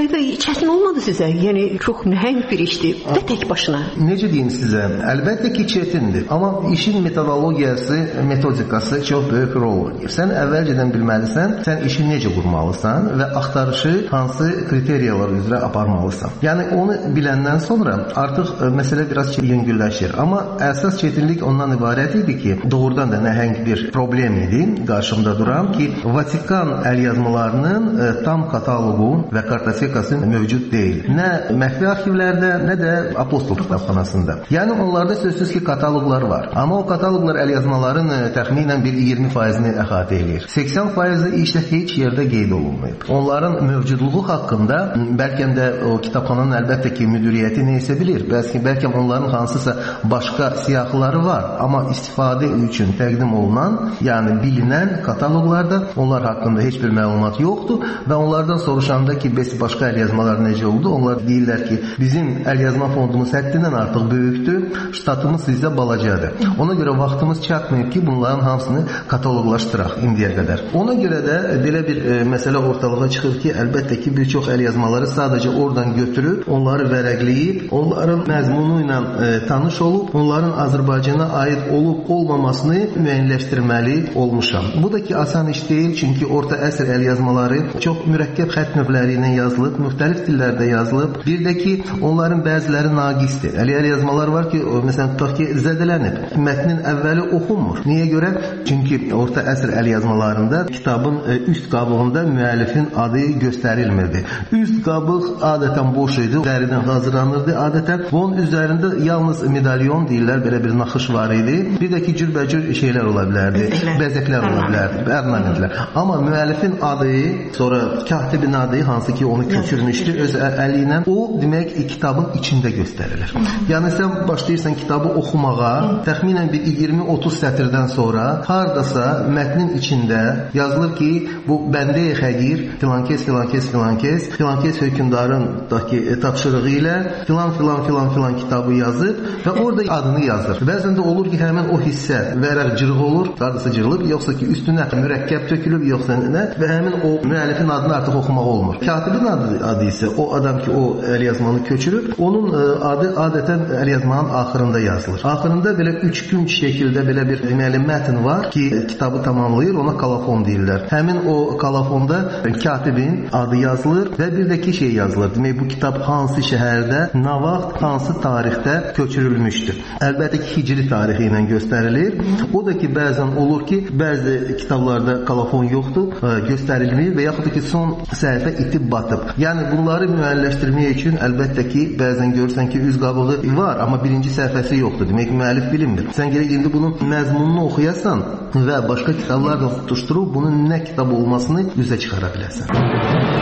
Əli bəy, çətin olmadı sizə? Yəni çox nəhəng bir işdir və tək başına. Necə deyim sizə? Əlbəttə ki, çətindir. Amma işin metodologiyası, metodikası çox böyük rol oynayır. Sən əvvəlcədən bilməlisən, sən işi necə qurmalısan və axtarışı hansı kriteriyalar üzrə aparmalısan. Yəni onu biləndən sonra artıq məsələ biraz yüngülləşir. Amma əsas çətinlik ondan ibarət idi ki, doğrudan da nəhəng bir problem idi qarşımda duran ki, Vatikan əlyazmalarının e, tam kataloqu və kartotekası mövcud deyil. Nə məxfi arxivlərdə, nə də Apostol kitabxanasında. Yəni onlarda sözsüz ki, kataloqlar var. Amma o kataloqlar əlyazmaların e, təxminən bir iyirmi faizini əhatə edir. səksən faizi işdə heç yerdə qeyd olunmayıb. Onların mövcudluğu haqqında bəlkə də o kitabxananın əlbəttə ki, müdiriyyəti neysə bilir. Bəlkə, bəlkə onların hansısa başqa siyahıları var. Amma istifadə üçün təqdim olunan, yəni bilinən kataloqlarda onlar haqqında heç bir məlumat yoxdur və onlardan soruşanda ki, bəs başqa əlyazmalar necə oldu? Onlar deyirlər ki, bizim əlyazma fondumuz həddindən artıq böyükdür, ştatımız sizə balacadır. Ona görə vaxtımız çatmayıb ki, bunların hamısını kataloqlaşdıraq indiyə qədər. Ona görə də belə bir e, məsələ ortalığa çıxır ki, əlbəttə ki, bir çox əlyazmaları sadəcə oradan götürüb, onları vərəqləyib, onların məzmunu ilə e, tanış olub, onların Azərbaycana aid olub olmamasını müəyyənləşdirməli olmuşam. Bu da ki, asan iş deyil, çünki orta əsr əlyazmaları çox mürəkkəb xətt növləri ilə yazılıb, müxtəlif dillərdə yazılıb. Bir də ki, onların bəziləri naqisdir. Əli əlyazmalar var ki, o, məsələn, tutaq ki, zədələnib. Mətnin əvvəli oxunmur. Niyə görə? Çünki orta əsr əlyazmalarında kitabın e, üst qabığında müəllifin adı göstərilmirdi. Üst qabıq adətən boş idi, dəridən hazırlanırdı adətən. Bunun üzərində yalnız medalyon deyirlər, belə bir naxış var idi. Bir də ki, cürbəcür şeylər ola bilərdi, bəzəklər ola bilərdi, ornamentlər. Amma müəllifin adı, sonra katibin adı, hansı ki onu köçürmüşdü öz əli ilə, o demək kitabın içində göstərilir. Yəni sən başlayırsan kitabı oxumağa, təxminən bir iyirmi otuz sətirdən sonra hardasa mətnin içində yazılır ki, bu bəndə-i xəqir, filankes, filankes, filankes, filankes hökümdarın tapşırığı ilə filan, filan, filan, filan kitabı yazıb və orada adını yazır. Bəzən də olur ki, həmin o hissə vərəq cırıq olur, hardasa cırılıb, yoxsa ki üstünə mürəkkəb tökülüb, yoxsa nə və həmin o müəllifin adını artıq oxumaq olmur. Katibin adı, adı isə o adam ki, o əlyazmanı köçürüb, onun adı adətən əlyazmanın axırında yazılır. Axırında belə üç gün şəkildə belə bir deməli mətn var ki, kitabı tamamlayır, ona kalafon deyirlər. Həmin o kalafonda katibin adı yazılır və bir də ki şey yazılır. Demək, bu kitab hansı şəhərdə, nə vaxt, hansı tarixdə köçürülmüşdür. Əlbəttə ki, hicri tarixi ilə göstərilir. O da ki, bəzən olur ki, bəzi kitablarda kalafon yoxdur, göstərilmir və yaxud da ki, son səhifə itib batıb. Yəni, bunları müəyyənləşdirmək üçün əlbəttə ki, bəzən görürsən ki, üz qabığı var, amma birinci səhifəsi yoxdur. Demək, müəllif bilinmir. Sən gerək indi bunun məzmununu oxuyasan və başqa kitablarla tutuşdurub bunun nə kitab olmasını üzə çıxara biləsən.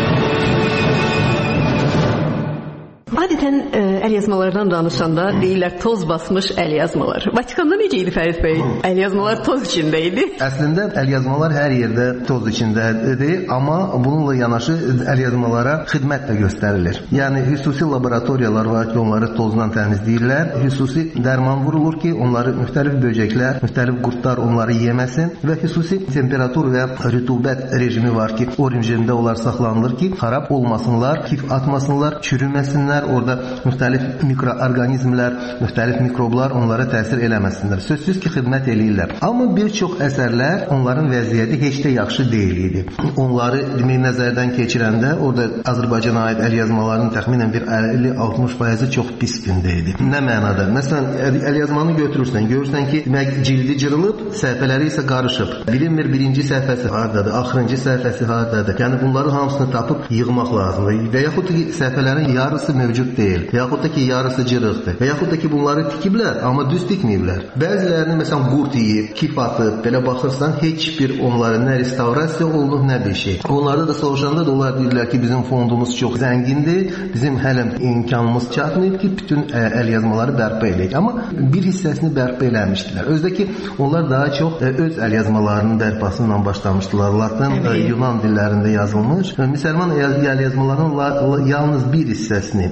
Adətən ə, əlyazmalardan danışanda deyirlər toz basmış əlyazmalar. Vatikanda necə idi Fərid bəy? Əlyazmalar toz içində idi. Əslində əlyazmalar hər yerdə toz içindədir, amma bununla yanaşı əlyazmalara xidmət də göstərilir. Yəni xüsusi laboratoriyalar var ki, onları tozdan təmizləyirlər. Xüsusi dərman vurulur ki, onları müxtəlif böcəklər, müxtəlif qurtlar onları yeməsin və xüsusi temperatur və rütubət rejimi var ki, o rejimdə onlar saxlanılır ki, xarab olmasınlar, kif atmasınlar, çürüməsinlər. Orada müxtəlif mikroorqanizmlər, müxtəlif mikroblar onlara təsir eləməsinlər. Sözsüz ki, xidmət eləyirlər. Amma bir çox əsərlər onların vəziyyəti heç də yaxşı deyil idi. Onları demək nəzərdən keçirəndə orada Azərbaycana aid əlyazmaların təxminən bir əlli altmış faizi çox pis gündə idi. Nə mənada? Məsələn, əlyazmanı götürürsən, görürsən ki, demək cildi cırılıb, səhifələri isə qarışıb. Bilinmir birinci səhifəsi hardadır, axırıncı səhifəsi hardadır. Yəni bunları hamısını tapıb yığmaq lazımdır. Və yaxud ki, səhifələrin yarısı mövcud deyil. Və yaxud da ki, yarısı cırıqdır. Və yaxud da ki, bunları tikiblər, amma düz tikməyiblər. Bəzilərini, məsələn, qurt yiyib, kif atıb, belə baxırsan, heç bir onların nə restaurasiya olunub, nə bir şey. Onlarda da soruşanda da onlar deyirlər ki, bizim fondumuz çox zəngindir, bizim hələ imkanımız çatmayıb ki, bütün əlyazmaları bərpa eləyək. Amma bir hissəsini bərpa eləmişdilər. Özdəki, onlar daha çox öz əlyazmalarının bərpası ilə başlamışdılar. Latin, Yunan dillərində yazılmış. Müsəlman əlyazmalarının yalnız bir hissəsini onlar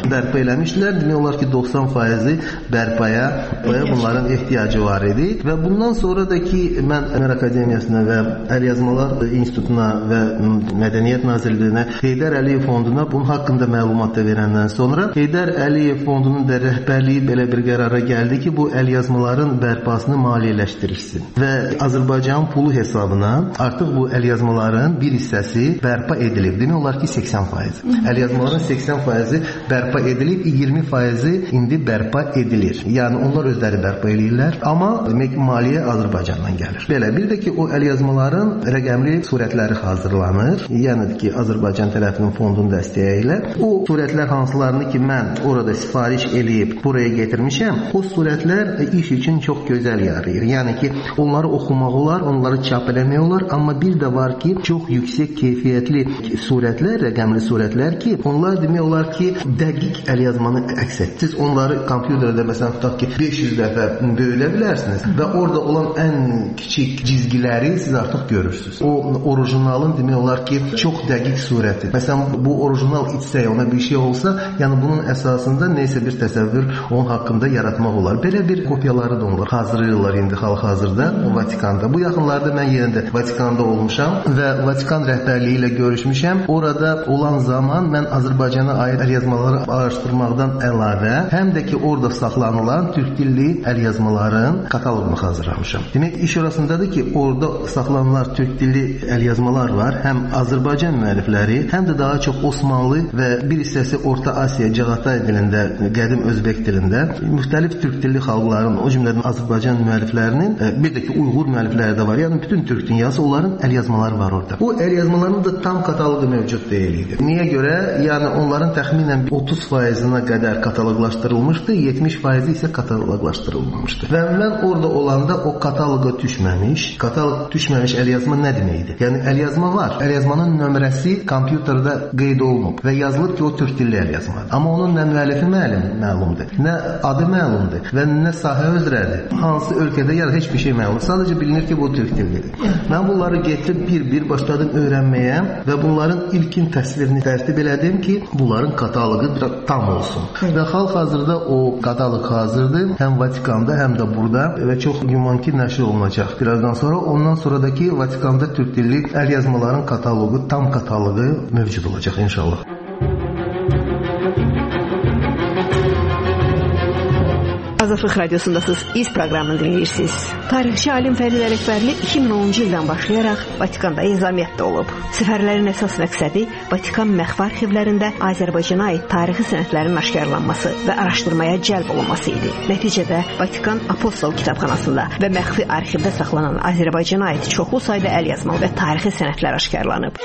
bərpa eləmişdilər. Demək olar ki, doxsan faizi bərpaya bunların ehtiyacı var idi və bundan sonra da ki, mən Əmək Akademiyasına və Əlyazmalar İnstitutuna və Mədəniyyət Nazirliyinə Heydər Əliyev fonduna bunun haqqında məlumat da verəndən sonra Heydər Əliyev fondunun da rəhbərliyi belə bir qərara gəldi ki, bu əlyazmaların bərpasını maliyyələşdirilsin və Azərbaycan pulu hesabına artıq bu əlyazmaların bir hissəsi bərpa edilib. Demək olar ki, səksən faiz. Əlyazmaların səksən faizi bərpa edilib, iyirmi faizi indi bərpa edilir. Yəni onlar özləri bərpa edirlər, amma demək maliyyə Azərbaycandan gəlir. Belə bir də ki, o əlyazmaların rəqəmli surətləri hazırlanır. Yəni ki, Azərbaycan tərəfinin fondun dəstəyi ilə o surətlər hansılarını ki, mən orada sifariş eləyib buraya getirmişəm, o surətlər iş üçün çox gözəl yarayır. Yəni ki, onları oxumaq olar, onları çap eləmək olar, amma bir də var ki, çox yüksək keyfiyyətli surətlər, rəqəmli surətlər ki, onlar demək olar ki, dəqiq əlyazmanı əks etdirir. Siz onları kompüterdə məsələn tutaq ki, beş yüz dəfə böyülə bilərsiniz və orada olan ən kiçik cizgiləri siz artıq görürsünüz. O orijinalın demək olar ki, çox dəqiq surəti. Məsələn, bu orijinal içsə, ona bir şey olsa, yəni bunun əsasında neysə bir təsəvvür onun haqqında yaratmaq olar. Belə bir kopyaları da onlar hazırlayırlar indi hal-hazırda Vatikanda. Bu yaxınlarda mən yerində Vatikanda olmuşam və Vatikan rəhbərliyi ilə görüşmüşəm. Orada olan zaman mən Azərbaycana aid əlyazmaları araşdırmaqdan əlavə, həm də ki, orada saxlanılan türk dilli əlyazmaların kataloqunu hazırlamışam. Demək, iş orasındadır ki, orada saxlanılan türk dilli əlyazmalar var. Həm Azərbaycan müəllifləri, həm də daha çox Osmanlı və bir hissəsi Orta Asiya, Cağatay dilində, qədim Özbək dilində müxtəlif türk dilli xalqların, o cümlədən Azərbaycan müəlliflərinin, bir də ki, Uyğur müəllifləri də var. Yəni bütün türk dünyası onların əlyazmaları var orada. O əlyazmaların da tam kataloqu mövcud deyil idi. Niyə görə? Yəni onların təxminən otuz faizinə qədər kataloqlaşdırılmışdı, yetmiş faizi isə kataloqlaşdırılmamışdı. Və mən orada olanda o kataloqa düşməmiş, kataloq düşməmiş əlyazma nə deməkdir? Yəni əlyazma var. Əlyazmanın nömrəsi kompüterdə qeyd olunub və yazılıb ki, o türk dilli əlyazmadır. Amma onun nə müəllifi məlumdur, nə adı məlumdur və nə sahə üzrədir. Hansı ölkədə ya heç bir şey məlum. Sadəcə bilinir ki, bu türk dillidir. Mən bunları getirib bir-bir başladım öyrənməyə və bunların ilkin təsvirini tərtib elədim ki, bunların kataloqu tam olsun. Və hal-hazırda o kataloq hazırdır. Həm Vatikanda, həm də burada və çox güman ki, nəşr olunacaq. Birazdan sonra, ondan sonradakı Vatikanda türk dilli əlyazmaların kataloqu, tam kataloqu mövcud olacaq inşallah. Azadlıq Radiosundasınız, İz proqramını dinləyirsiniz. Tarixçi alim Fərid Ələkbərli iki min onuncu ildən başlayaraq Vatikanda nizamiyyətdə olub. Səfərlərin əsas məqsədi Vatikan məxfi arxivlərində Azərbaycana aid tarixi sənədlərin aşkarlanması və araşdırmaya cəlb olunması idi. Nəticədə Vatikan Apostol kitabxanasında və məxfi arxivdə saxlanan Azərbaycana aid çoxlu sayda əlyazma və tarixi sənədlər aşkarlanıb.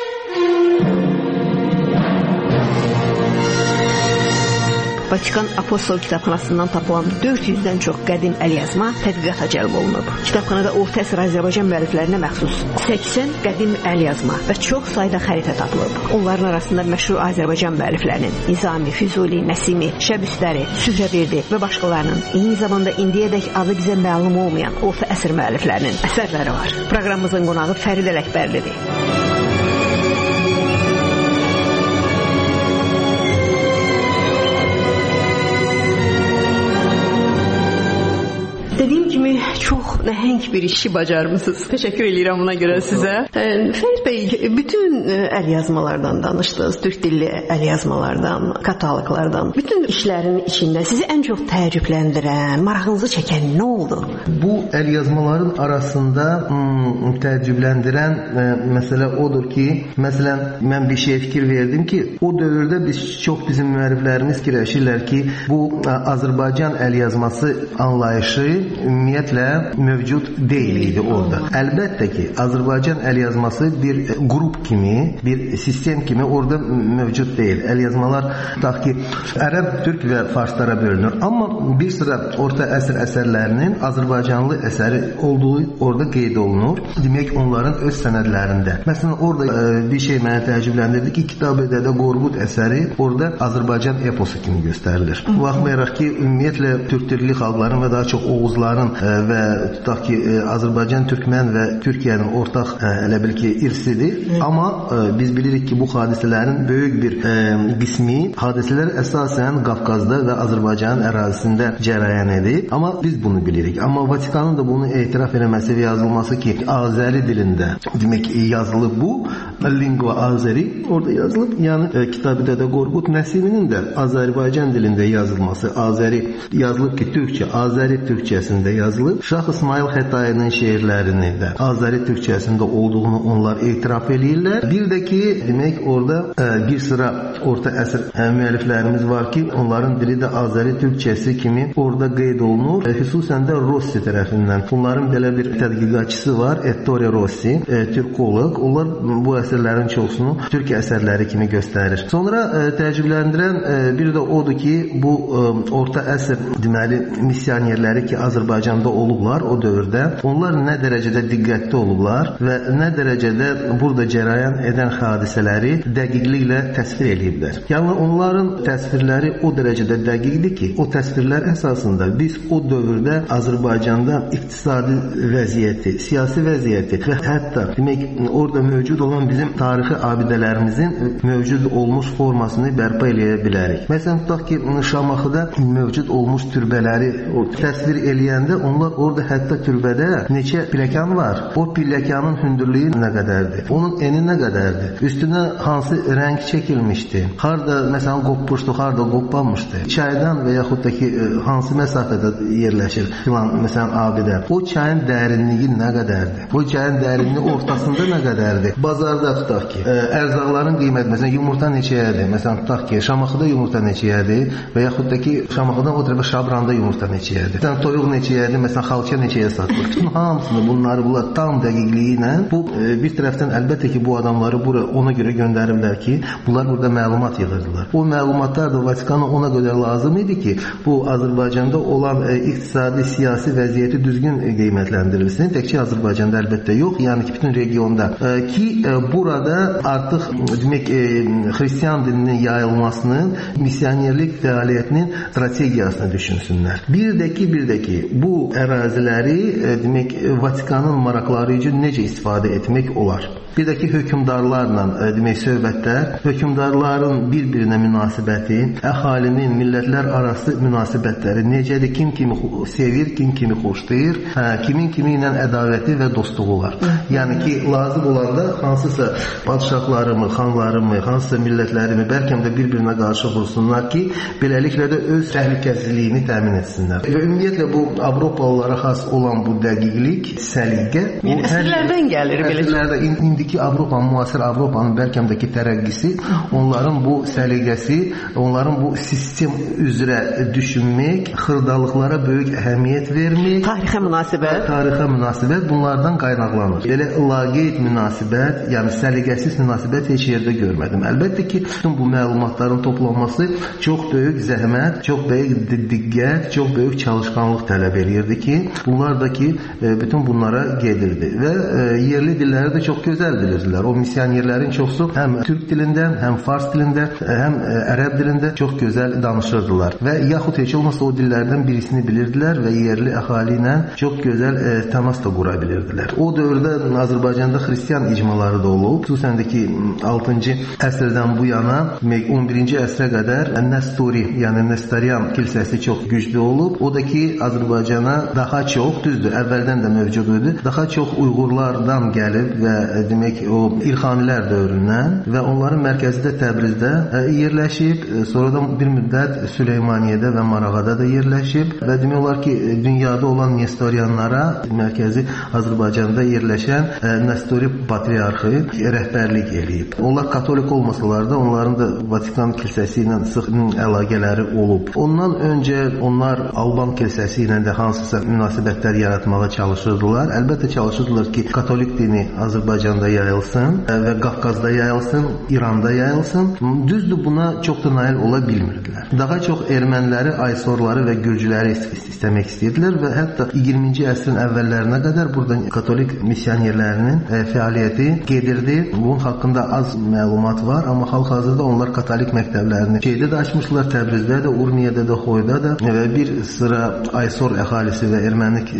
Vatikan Apostol kitabxanasından tapılan dörd yüzdən çox qədim əlyazma tədqiqata cəlb olunub. Kitabxanada orta əsr Azərbaycan müəlliflərinə məxsus səksən qədim əlyazma və çox sayda xəritə tapılıb. Onların arasında məşhur Azərbaycan müəlliflərinin Nizami, Füzuli, Nəsimi, Şəbüstəri, Sührəverdi və başqalarının, eyni zamanda indiyədək adı bizə məlum olmayan orta əsr müəlliflərinin əsərləri var. Proqramımızın qonağı Fərid Ələkbərlidir. Dediyim kimi çox nəhəng bir işi bacarmısınız. Təşəkkür edirəm buna görə sizə. Fərid bəy, bütün əlyazmalardan danışdınız, türk dilli əlyazmalardan, kataloqlardan. Bütün işlərin içində sizi ən çox təəccübləndirən, marağınızı çəkən nə oldu? Bu əlyazmaların arasında ım, təəccübləndirən e, məsələ odur ki, məsələn, mən bir şey fikir verdim ki, o dövrdə biz çox bizim müəlliflərimiz fikirləşirlər ki, bu Azərbaycan əlyazması anlayışı ümumiyyətlə mövcud deyil idi orada. Əlbəttə ki, Azərbaycan əlyazması bir qrup kimi, bir sistem kimi orada mövcud deyil. Əlyazmalar tutaq ki, ərəb, türk və farslara bölünür. Amma bir sıra orta əsr əsərlərinin Azərbaycanlı əsəri olduğu orada qeyd olunur. Demək, onların öz sənədlərində. Məsələn, orada e, bir şey məni təəccübləndirdi ki, Kitabi-Dədə Qorqud əsəri orada Azərbaycan eposu kimi göstərilir. Baxmayaraq ki, ümumiyyətlə türk dilli xalqların və daha çox Oğuzların e, və tutaq ki, e, Azərbaycan, Türkmen və Türkiyənin ortaq e, elə bil ki irsidir. Hı. Amma e, biz bilirik ki bu hadisələrin böyük bir e, qismi hadisələr əsasən Qafqazda və Azərbaycanın ərazisində cərəyan edir. Amma biz bunu bilirik. Amma Vatikanın da bunu etiraf eləməsi və yazılması ki Azəri dilində demək yazılıb bu lingua Azeri orada yazılıb. Yəni e, Kitab-ı Dədə Qorqud Nəsibinin də Azərbaycan dilində yazılması, Azəri yazılıb ki Türkçə, Azəri türkçəsində yazılıb. Şah İsmail Xətayinin şeirlərinin də Azəri türkçəsində olduğunu onlar etiraf eləyirlər. Bir də ki demək orada e, bir sıra orta əsr e, müəlliflərimiz var ki onların dili də Azəri türkçəsi kimi orada qeyd olunur. E, xüsusən də Rossi tərəfindən. Bunların belə bir tədqiqatçısı var, Ettore Rossi, e, türkoloq. Onlar bu əsərlərin çoxsunu türk əsərləri kimi göstərir. Sonra e, təəccübləndirən e, bir də odur ki, bu e, orta əsr deməli missionerləri ki Azərbaycanda olublar o dövrdə, onlar nə dərəcədə diqqətli olublar və nə dərəcədə burada cərəyan edən hadisələri dəqiqliklə təsvir ediblər. Yəni onların təsvirləri o dərəcədə dəqiqdir ki, o təsvirlər əsasında biz o dövrdə Azərbaycanda iqtisadi vəziyyəti, siyasi vəziyyəti və hətta demək orada mövcud olan bizim tarixi abidələrimizin mövcud olmuş formasını bərpa eləyə bilərik. Məsələn, tutaq ki, Şamaxıda mövcud olmuş türbələri təsvir eləyəndə onlar orada hətta türbədə neçə pilləkən var. O pilləkənin hündürlüyü nə qədərdir? Onun eni nə qədərdir? Üstünə hansı rəng çəkilmişdi? Harda məsələn qopmuşdu, harda qopmamışdı? Çaydan və yaxud da ki hansı məsafədə yerləşir filan məsələn abidə? O çayın dərinliyi nə qədərdir? O çayın dərinliyi ortasında nə qədərdir? Bazarda tutaq ki, ərzaqların qiyməti məsələn yumurta neçəyədir? Məsələn tutaq ki, Şamaxıda yumurta neçəyədir və yaxud da ki Şamaxıdan o tərəfə Şabranda yumurta neçəyədir? Məsələn toyuq neçəyədir? Məsələn xalça neçəyə satılır? Bütün hamısını bunları bunlar tam dəqiqliyi ilə bu e, bir tərəfdən əlbəttə ki bu adamları bura ona görə göndəriblər ki, bunlar burada məlumat yığırdılar. O məlumatlar da Vatikana ona görə lazım idi ki, bu Azərbaycanda olan e, iqtisadi, siyasi vəziyyəti düzgün e, qiymətləndirilsin. Təkcə Azərbaycanda əlbəttə yox, yəni ki bütün regionda e, ki e, burada artıq demək e, xristian dininin yayılmasının missionerlik fəaliyyətinin strategiyasını düşünsünlər. Bir də ki, bir də ki bu əraziləri e, demək Vatikanın maraqları üçün necə istifadə etmək olar. Bir də ki, hökmdarlarla e, demək söhbətlər, hökmdarların bir-birinə münasibəti, əhalinin, millətlər arası münasibətləri necədir, kim kimi sevir, kim kimi xoşlayır, hə, kimin kimi ilə ədavəti və dostluğu var. Yəni ki, lazım olanda hansısa padşahlarımı, xanlarımı, hansısa millətlərimi bəlkə də bir-birinə qarşı vursunlar ki, beləliklə də öz təhlükəsizliyini təmin etsinlər. Və ümumiyyətlə bu Avropalılara xas olan bu dəqiqlik, səliqə, bu əsrlərdən gəlir belə. Əsrlərdə indiki Avropa, müasir Avropanın bəlkəmdəki tərəqqisi, onların bu səliqəsi, onların bu sistem üzrə düşünmək, xırdalıqlara böyük əhəmiyyət vermək, tarixə münasibət, tarixə münasibət bunlardan qaynaqlanır. Elə laqeyd münasibət, yəni səliqəsiz münasibət heç yerdə görmədim. Əlbəttə ki, bütün bu məlumatların toplanması çox böyük zəhmət, çox böyük diqqət, çox böyük çalışqanlıq tələb edirdi ki, bunlar da ki, bütün bunlara gedirdi və yerli dilləri də çox gözəl bilirdilər. O missionerlərin çoxsu həm türk dilində, həm fars dilində, həm ərəb dilində çox gözəl danışırdılar və yaxud heç olmasa o dillərdən birisini bilirdilər və yerli əhali ilə çox gözəl e, təmas da qura bilirdilər. O dövrdə Azərbaycanda xristian icmaları da olub. Xüsusən də ki altıncı əsrdən bu yana on birinci əsrə qədər Nəsturi, yəni Nestorian kilsəsi çox güclü olub. O da ki Azərbaycana daha çox, düzdür, əvvəldən də mövcud idi, daha çox Uyğurlardan gəlib və demək o İlxanilər dövründən və onların mərkəzi də Təbrizdə yerləşib, sonradan bir müddət Süleymaniyədə və Marağada da yerləşib və demək olar ki, dünyada olan Nestorianlara mərkəzi Azərbaycanda yerləşən Nestori patriarxı rəhbərlik eləyib. Onlar katolik olmasalar da onların da Vatikan kilsəsi ilə sıx əlaqələri olub. Ondan öncə onlar Alban kilsəsi ilə də hansısa münasibətlər yaratmağa çalışırdılar. Əlbəttə çalışırdılar ki, katolik dini Azərbaycanda yayılsın və Qafqazda yayılsın, İranda yayılsın. Düzdür, buna çox da nail ola bilmirdilər. Daha çox erməniləri, aysorları və gürcüləri istəmək istəyirdilər və hətta iyirminci əsrin əvvəllərinə qədər burada katolik missionerlərinin fəaliyyəti gedirdi. Bunun haqqında az məlumat var, amma hal-hazırda onlar katolik məktəblərini şeydə də açmışlar, Təbrizdə də, Urmiyədə də, Xoyda da və bir sıra aysor əhalisi və erməni əhalisi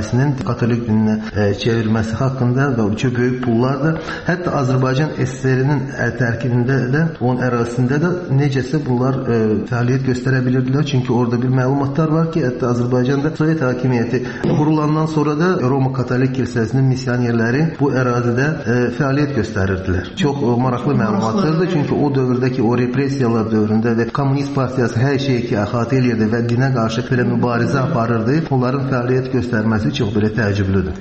ərazisinin Katolik dininə e, çevrilməsi haqqında və çox böyük pullardır. Hətta Azərbaycan S S R-nin tərkibində də, onun ərazisində də necəsə bunlar e, fəaliyyət göstərə bilirdilər. Çünki orada bir məlumatlar var ki, hətta Azərbaycanda Sovet hakimiyyəti qurulandan sonra da Roma Katolik kilsəsinin missionerləri bu ərazidə e, fəaliyyət göstərirdilər. Çox o, maraqlı məlumatlardır. Çünki o dövrdəki o repressiyalar dövründə və Kommunist Partiyası hər şeyi ki, əhatə edirdi və dinə qarşı belə mübarizə aparırdı. Onların fəaliyyət göstərməsi çox belə təəccüblüdür.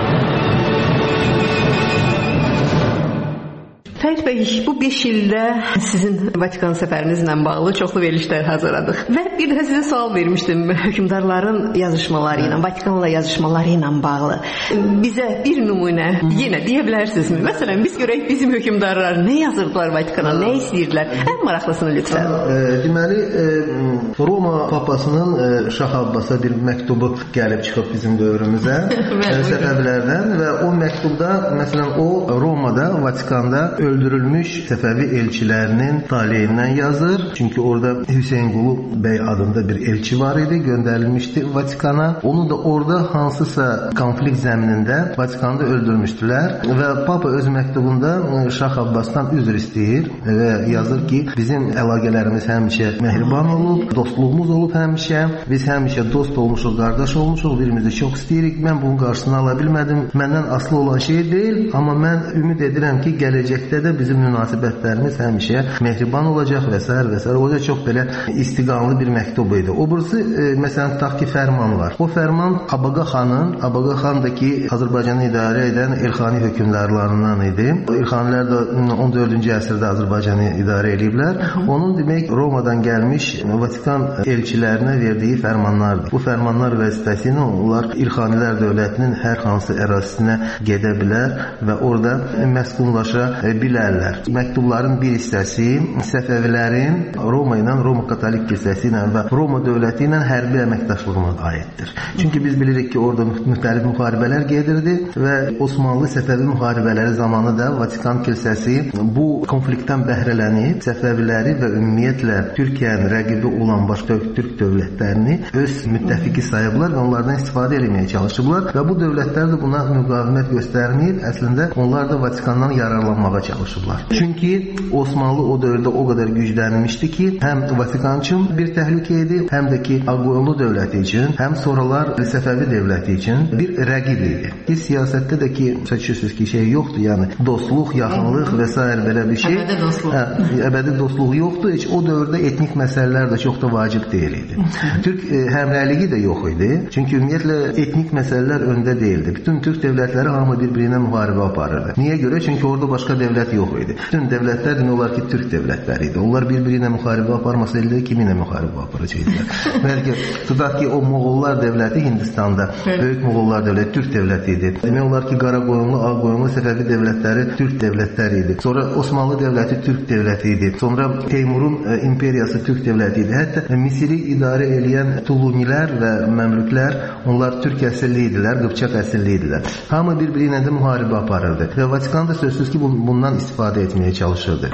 Fərid bəy, bu beş ildə sizin Vatikan səfərinizlə bağlı çoxlu verilişlər hazırladıq. Və bir də sizə sual vermişdim, hökmdarların yazışmaları ilə, Vatikanla yazışmaları ilə bağlı. Bizə bir nümunə yenə deyə bilərsinizmi? Məsələn, biz görək bizim hökmdarlar nə yazırdılar Vatikana, nə istəyirdilər? Ən maraqlısını lütfən. E, deməli, e, Roma papasının e, Şah Abbasa bir məktubu gəlib çıxıb bizim dövrümüzə e, səbəblərdən və o məktubda, məsələn, o Romada, Vatikanda öldürülmüş Səfəvi elçilərinin taleyindən yazır. Çünki orada Hüseyn Qulu bəy adında bir elçi var idi, göndərilmişdi Vatikana. Onu da orada hansısa konflikt zəminində Vatikanda öldürmüşdülər və Papa öz məktubunda Şah Abbasdan üzr istəyir və yazır ki, bizim əlaqələrimiz həmişə mehriban olub, dostluğumuz olub həmişə, biz həmişə dost olmuşuq, qardaş olmuşuq, birimizi çox istəyirik. Mən bunun qarşısını ala bilmədim. Məndən asılı olan şey deyil, amma mən ümid edirəm ki, gələcəkdə də bizim münasibətlərimiz həmişə mehriban olacaq və s. və s. O da çox belə istiqamlı bir məktub idi. O birisi, e, məsələn, tutaq ki, fərman var. O fərman Abaqa xanın, Abaqa xan da ki, Azərbaycanı idarə edən Elxani hökmdarlarından idi. O Elxanilər də on dördüncü əsrdə Azərbaycanı idarə ediblər. Onun demək Romadan gəlmiş Vatikan elçilərinə verdiyi fərmanlardır. Bu fərmanlar vəzifəsilə onlar İlxanilər dövlətinin hər hansı ərazisinə gedə bilər və orada məskunlaşa bilərlər. Məktubların bir hissəsi Səfəvilərin Roma ilə, Roma Katolik kilsəsi ilə və Roma dövləti ilə hərbi əməkdaşlığına aiddir. Çünki biz bilirik ki, orada müxtəlif müharibələr gedirdi və Osmanlı Səfəvi müharibələri zamanı da Vatikan kilsəsi bu konfliktdən bəhrələnib Səfəviləri və ümumiyyətlə Türkiyənin rəqibi olan başqa türk dövlətlərini öz müttəfiqi sayıblar və onlardan istifadə etməyə çalışıblar və bu dövlətlər də buna müqavimət göstərməyib. Əslində onlar da Vatikandan yararlanmağa çalışıblar. Çünki Osmanlı o dövrdə o qədər güclənmişdi ki, həm Vatikan üçün bir təhlükə idi, həm də ki, Ağqoyunlu dövləti üçün, həm sonralar Səfəvi dövləti üçün bir rəqib idi. Biz siyasətdə də ki, çəkişsiz ki, şey yoxdur, yəni dostluq, yaxınlıq və s. belə bir şey. Əbədi dostluq. Hə, əbədi dostluq yoxdur. Heç o dövrdə etnik məsələlər də çox da vacib deyil idi. Türk e, həmrəyliyi də yox idi. Çünki ümumiyyətlə etnik məsələlər öndə deyildi. Bütün türk dövlətləri hamı bir-birinə müharibə aparırdı. Niyə görə? Çünki orada başqa dövlət yox idi. Bütün dövlətlər demək olar ki, türk dövlətləri idi. Onlar bir-birinə müharibə aparmasaydılar, kiminlə müharibə aparacaqdılar? Bəlkə tutaq ki, o Moğollar dövləti Hindistanda, böyük Moğollar dövləti türk dövləti idi. Demək olar ki, Qaraqoyunlu, Ağqoyunlu, Səfəvi dövlətləri türk dövlətləri idi. Sonra Osmanlı dövləti türk dövləti idi. Sonra Teymurun e, imperiyası türk dövləti idi. Hətta Misiri idarə edən Tulunilər və Məmlüklər, onlar türk əsilli idilər, Qıpçaq əsilli idilər. Hamı bir-birinə də müharibə aparırdı. Və Vatikan da sözsüz ki, bundan istifadə etməyə çalışırdı.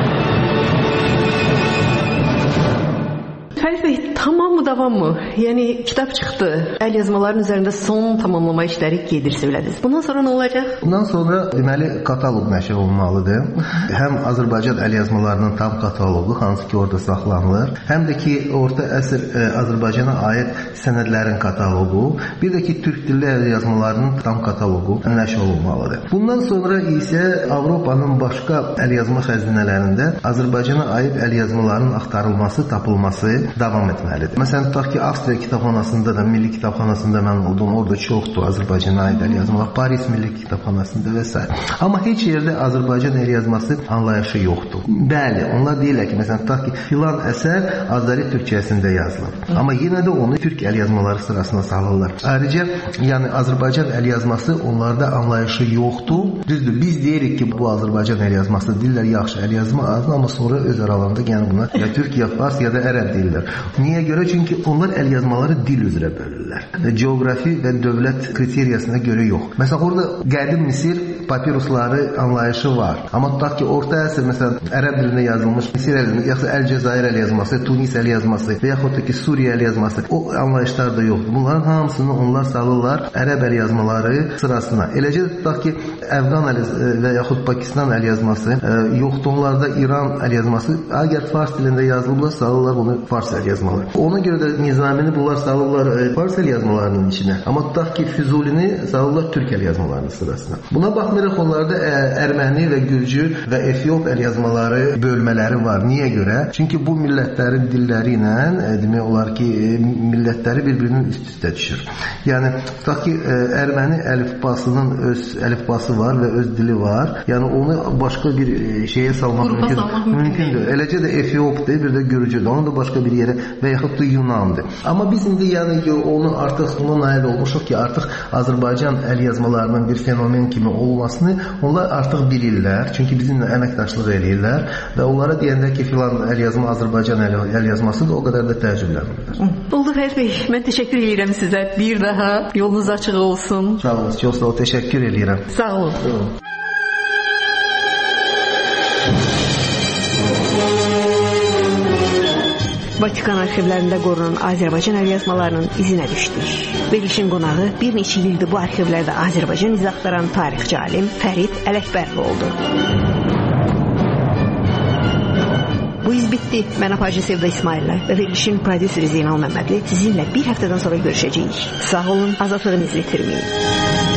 Fərid bəy, tamam mı, davam mı? Yəni, kitab çıxdı, əl yazmaların üzərində son tamamlama işləri gedir, söylədiniz. Bundan sonra nə olacaq? Bundan sonra, deməli, kataloq nəşr olmalıdır. Həm Azərbaycan əl yazmalarının tam kataloqu, hansı ki, orada saxlanılır, həm də ki, orta əsr e, Azərbaycana aid sənədlərin kataloqu, bir də ki, türk dilli əl yazmalarının tam kataloqu nəşr olmalıdır. Bundan sonra isə Avropanın başqa əl yazma xəzinələrində Azərbaycana aid əl yazmaların axtarılması, tapılması davam etməlidir. Məsələn, tutaq ki, Avstriya kitabxanasında da, Milli kitabxanasında mən oldum, orada çoxdur Azərbaycana aid əl yazmalar, Paris Milli kitabxanasında və s. Amma heç yerdə Azərbaycan əl yazması anlayışı yoxdur. Bəli, onlar deyirlər ki, məsələn, tutaq ki, filan əsər Azəri türkçəsində yazılır. Amma yenə də onu türk əl yazmaları sırasına salırlar. Ayrıca, yəni Azərbaycan əl yazması onlarda anlayışı yoxdur. Düzdür, biz deyirik ki, bu Azərbaycan əl yazması deyirlər, yaxşı əl yazma azdır, amma sonra öz aralarında yəni buna ya türk, ya fars, ya da ərəb deyirlər. Niyə görə? Çünki onlar əlyazmaları dil üzrə bölürlər. Coğrafi və dövlət kriteriyasına görə yox. Məsələn, orada qədim Misir papirusları anlayışı var. Amma tutaq ki, Orta Asiya, məsələn, ərəb dilində yazılmış Misir əlyazması, yaxud Əlcəzair əlyazması, Tunis əlyazması və yaxud da ki, Suriya əlyazması, o anlayışlar da yoxdur. Bunların hamısını onlar salırlar ərəb əlyazmaları sırasına. Eləcə də tutaq ki, Əfqan və yaxud Pakistan əlyazması yoxdur. Onlarda İran əlyazması, əgər fars dilində yazılıblar, salırlar bunu fars əlyazmaları. Ona görə də Nizamini bunlar salırlar fars əlyazmalarının içinə. Amma tutaq ki, Füzulini salırlar türk əlyazmalarının sırasına. Buna baxmayaraq onlarda Erməni və Gürcü və Efiop əlyazmaları bölmələri var. Niyə görə? Çünki bu millətlərin dilləri ilə demək olar ki, millətləri bir-birinin üst-üstə düşür. Yəni, tutaq ki, Erməni əlifbasının öz əlifbası var və öz dili var. Yəni, onu başqa bir şeyə salmaq mümkün. mümkündür. Eləcə də Efiopdur, bir də Gürcüdür. Onu da başqa bir yerə və yaxud da Yunandır. Amma biz indi yəni onu artıq ona nail olmuşuq ki, artıq Azərbaycan əlyazmalarının bir fenomen kimi olmasını onlar artıq bilirlər. Çünki bizimlə əməkdaşlıq edirlər və onlara deyəndə ki, filan əlyazma Azərbaycan əlyazmasıdır, o qədər də təəccüblənmirlər. Oldu Fərid bəy, mən təşəkkür edirəm sizə. Bir daha yolunuz açıq olsun. Sağ olun, çox sağ olun, təşəkkür edirəm. Sağ olun. Sağ olun. Vatikan arxivlərində qorunan Azərbaycan əlyazmalarının izinə düşdük. Verilişin qonağı bir neçə ildir bu arxivlərdə Azərbaycan iz axtaran tarixçi alim Fərid Ələkbərli oldu. Bu iz bitdi. Mən Aparıcı Sevda İsmaillə və verilişin prodüseri Zeynal Məmmədli sizinlə bir həftədən sonra görüşəcəyik. Sağ olun, azadlığınızı itirməyin.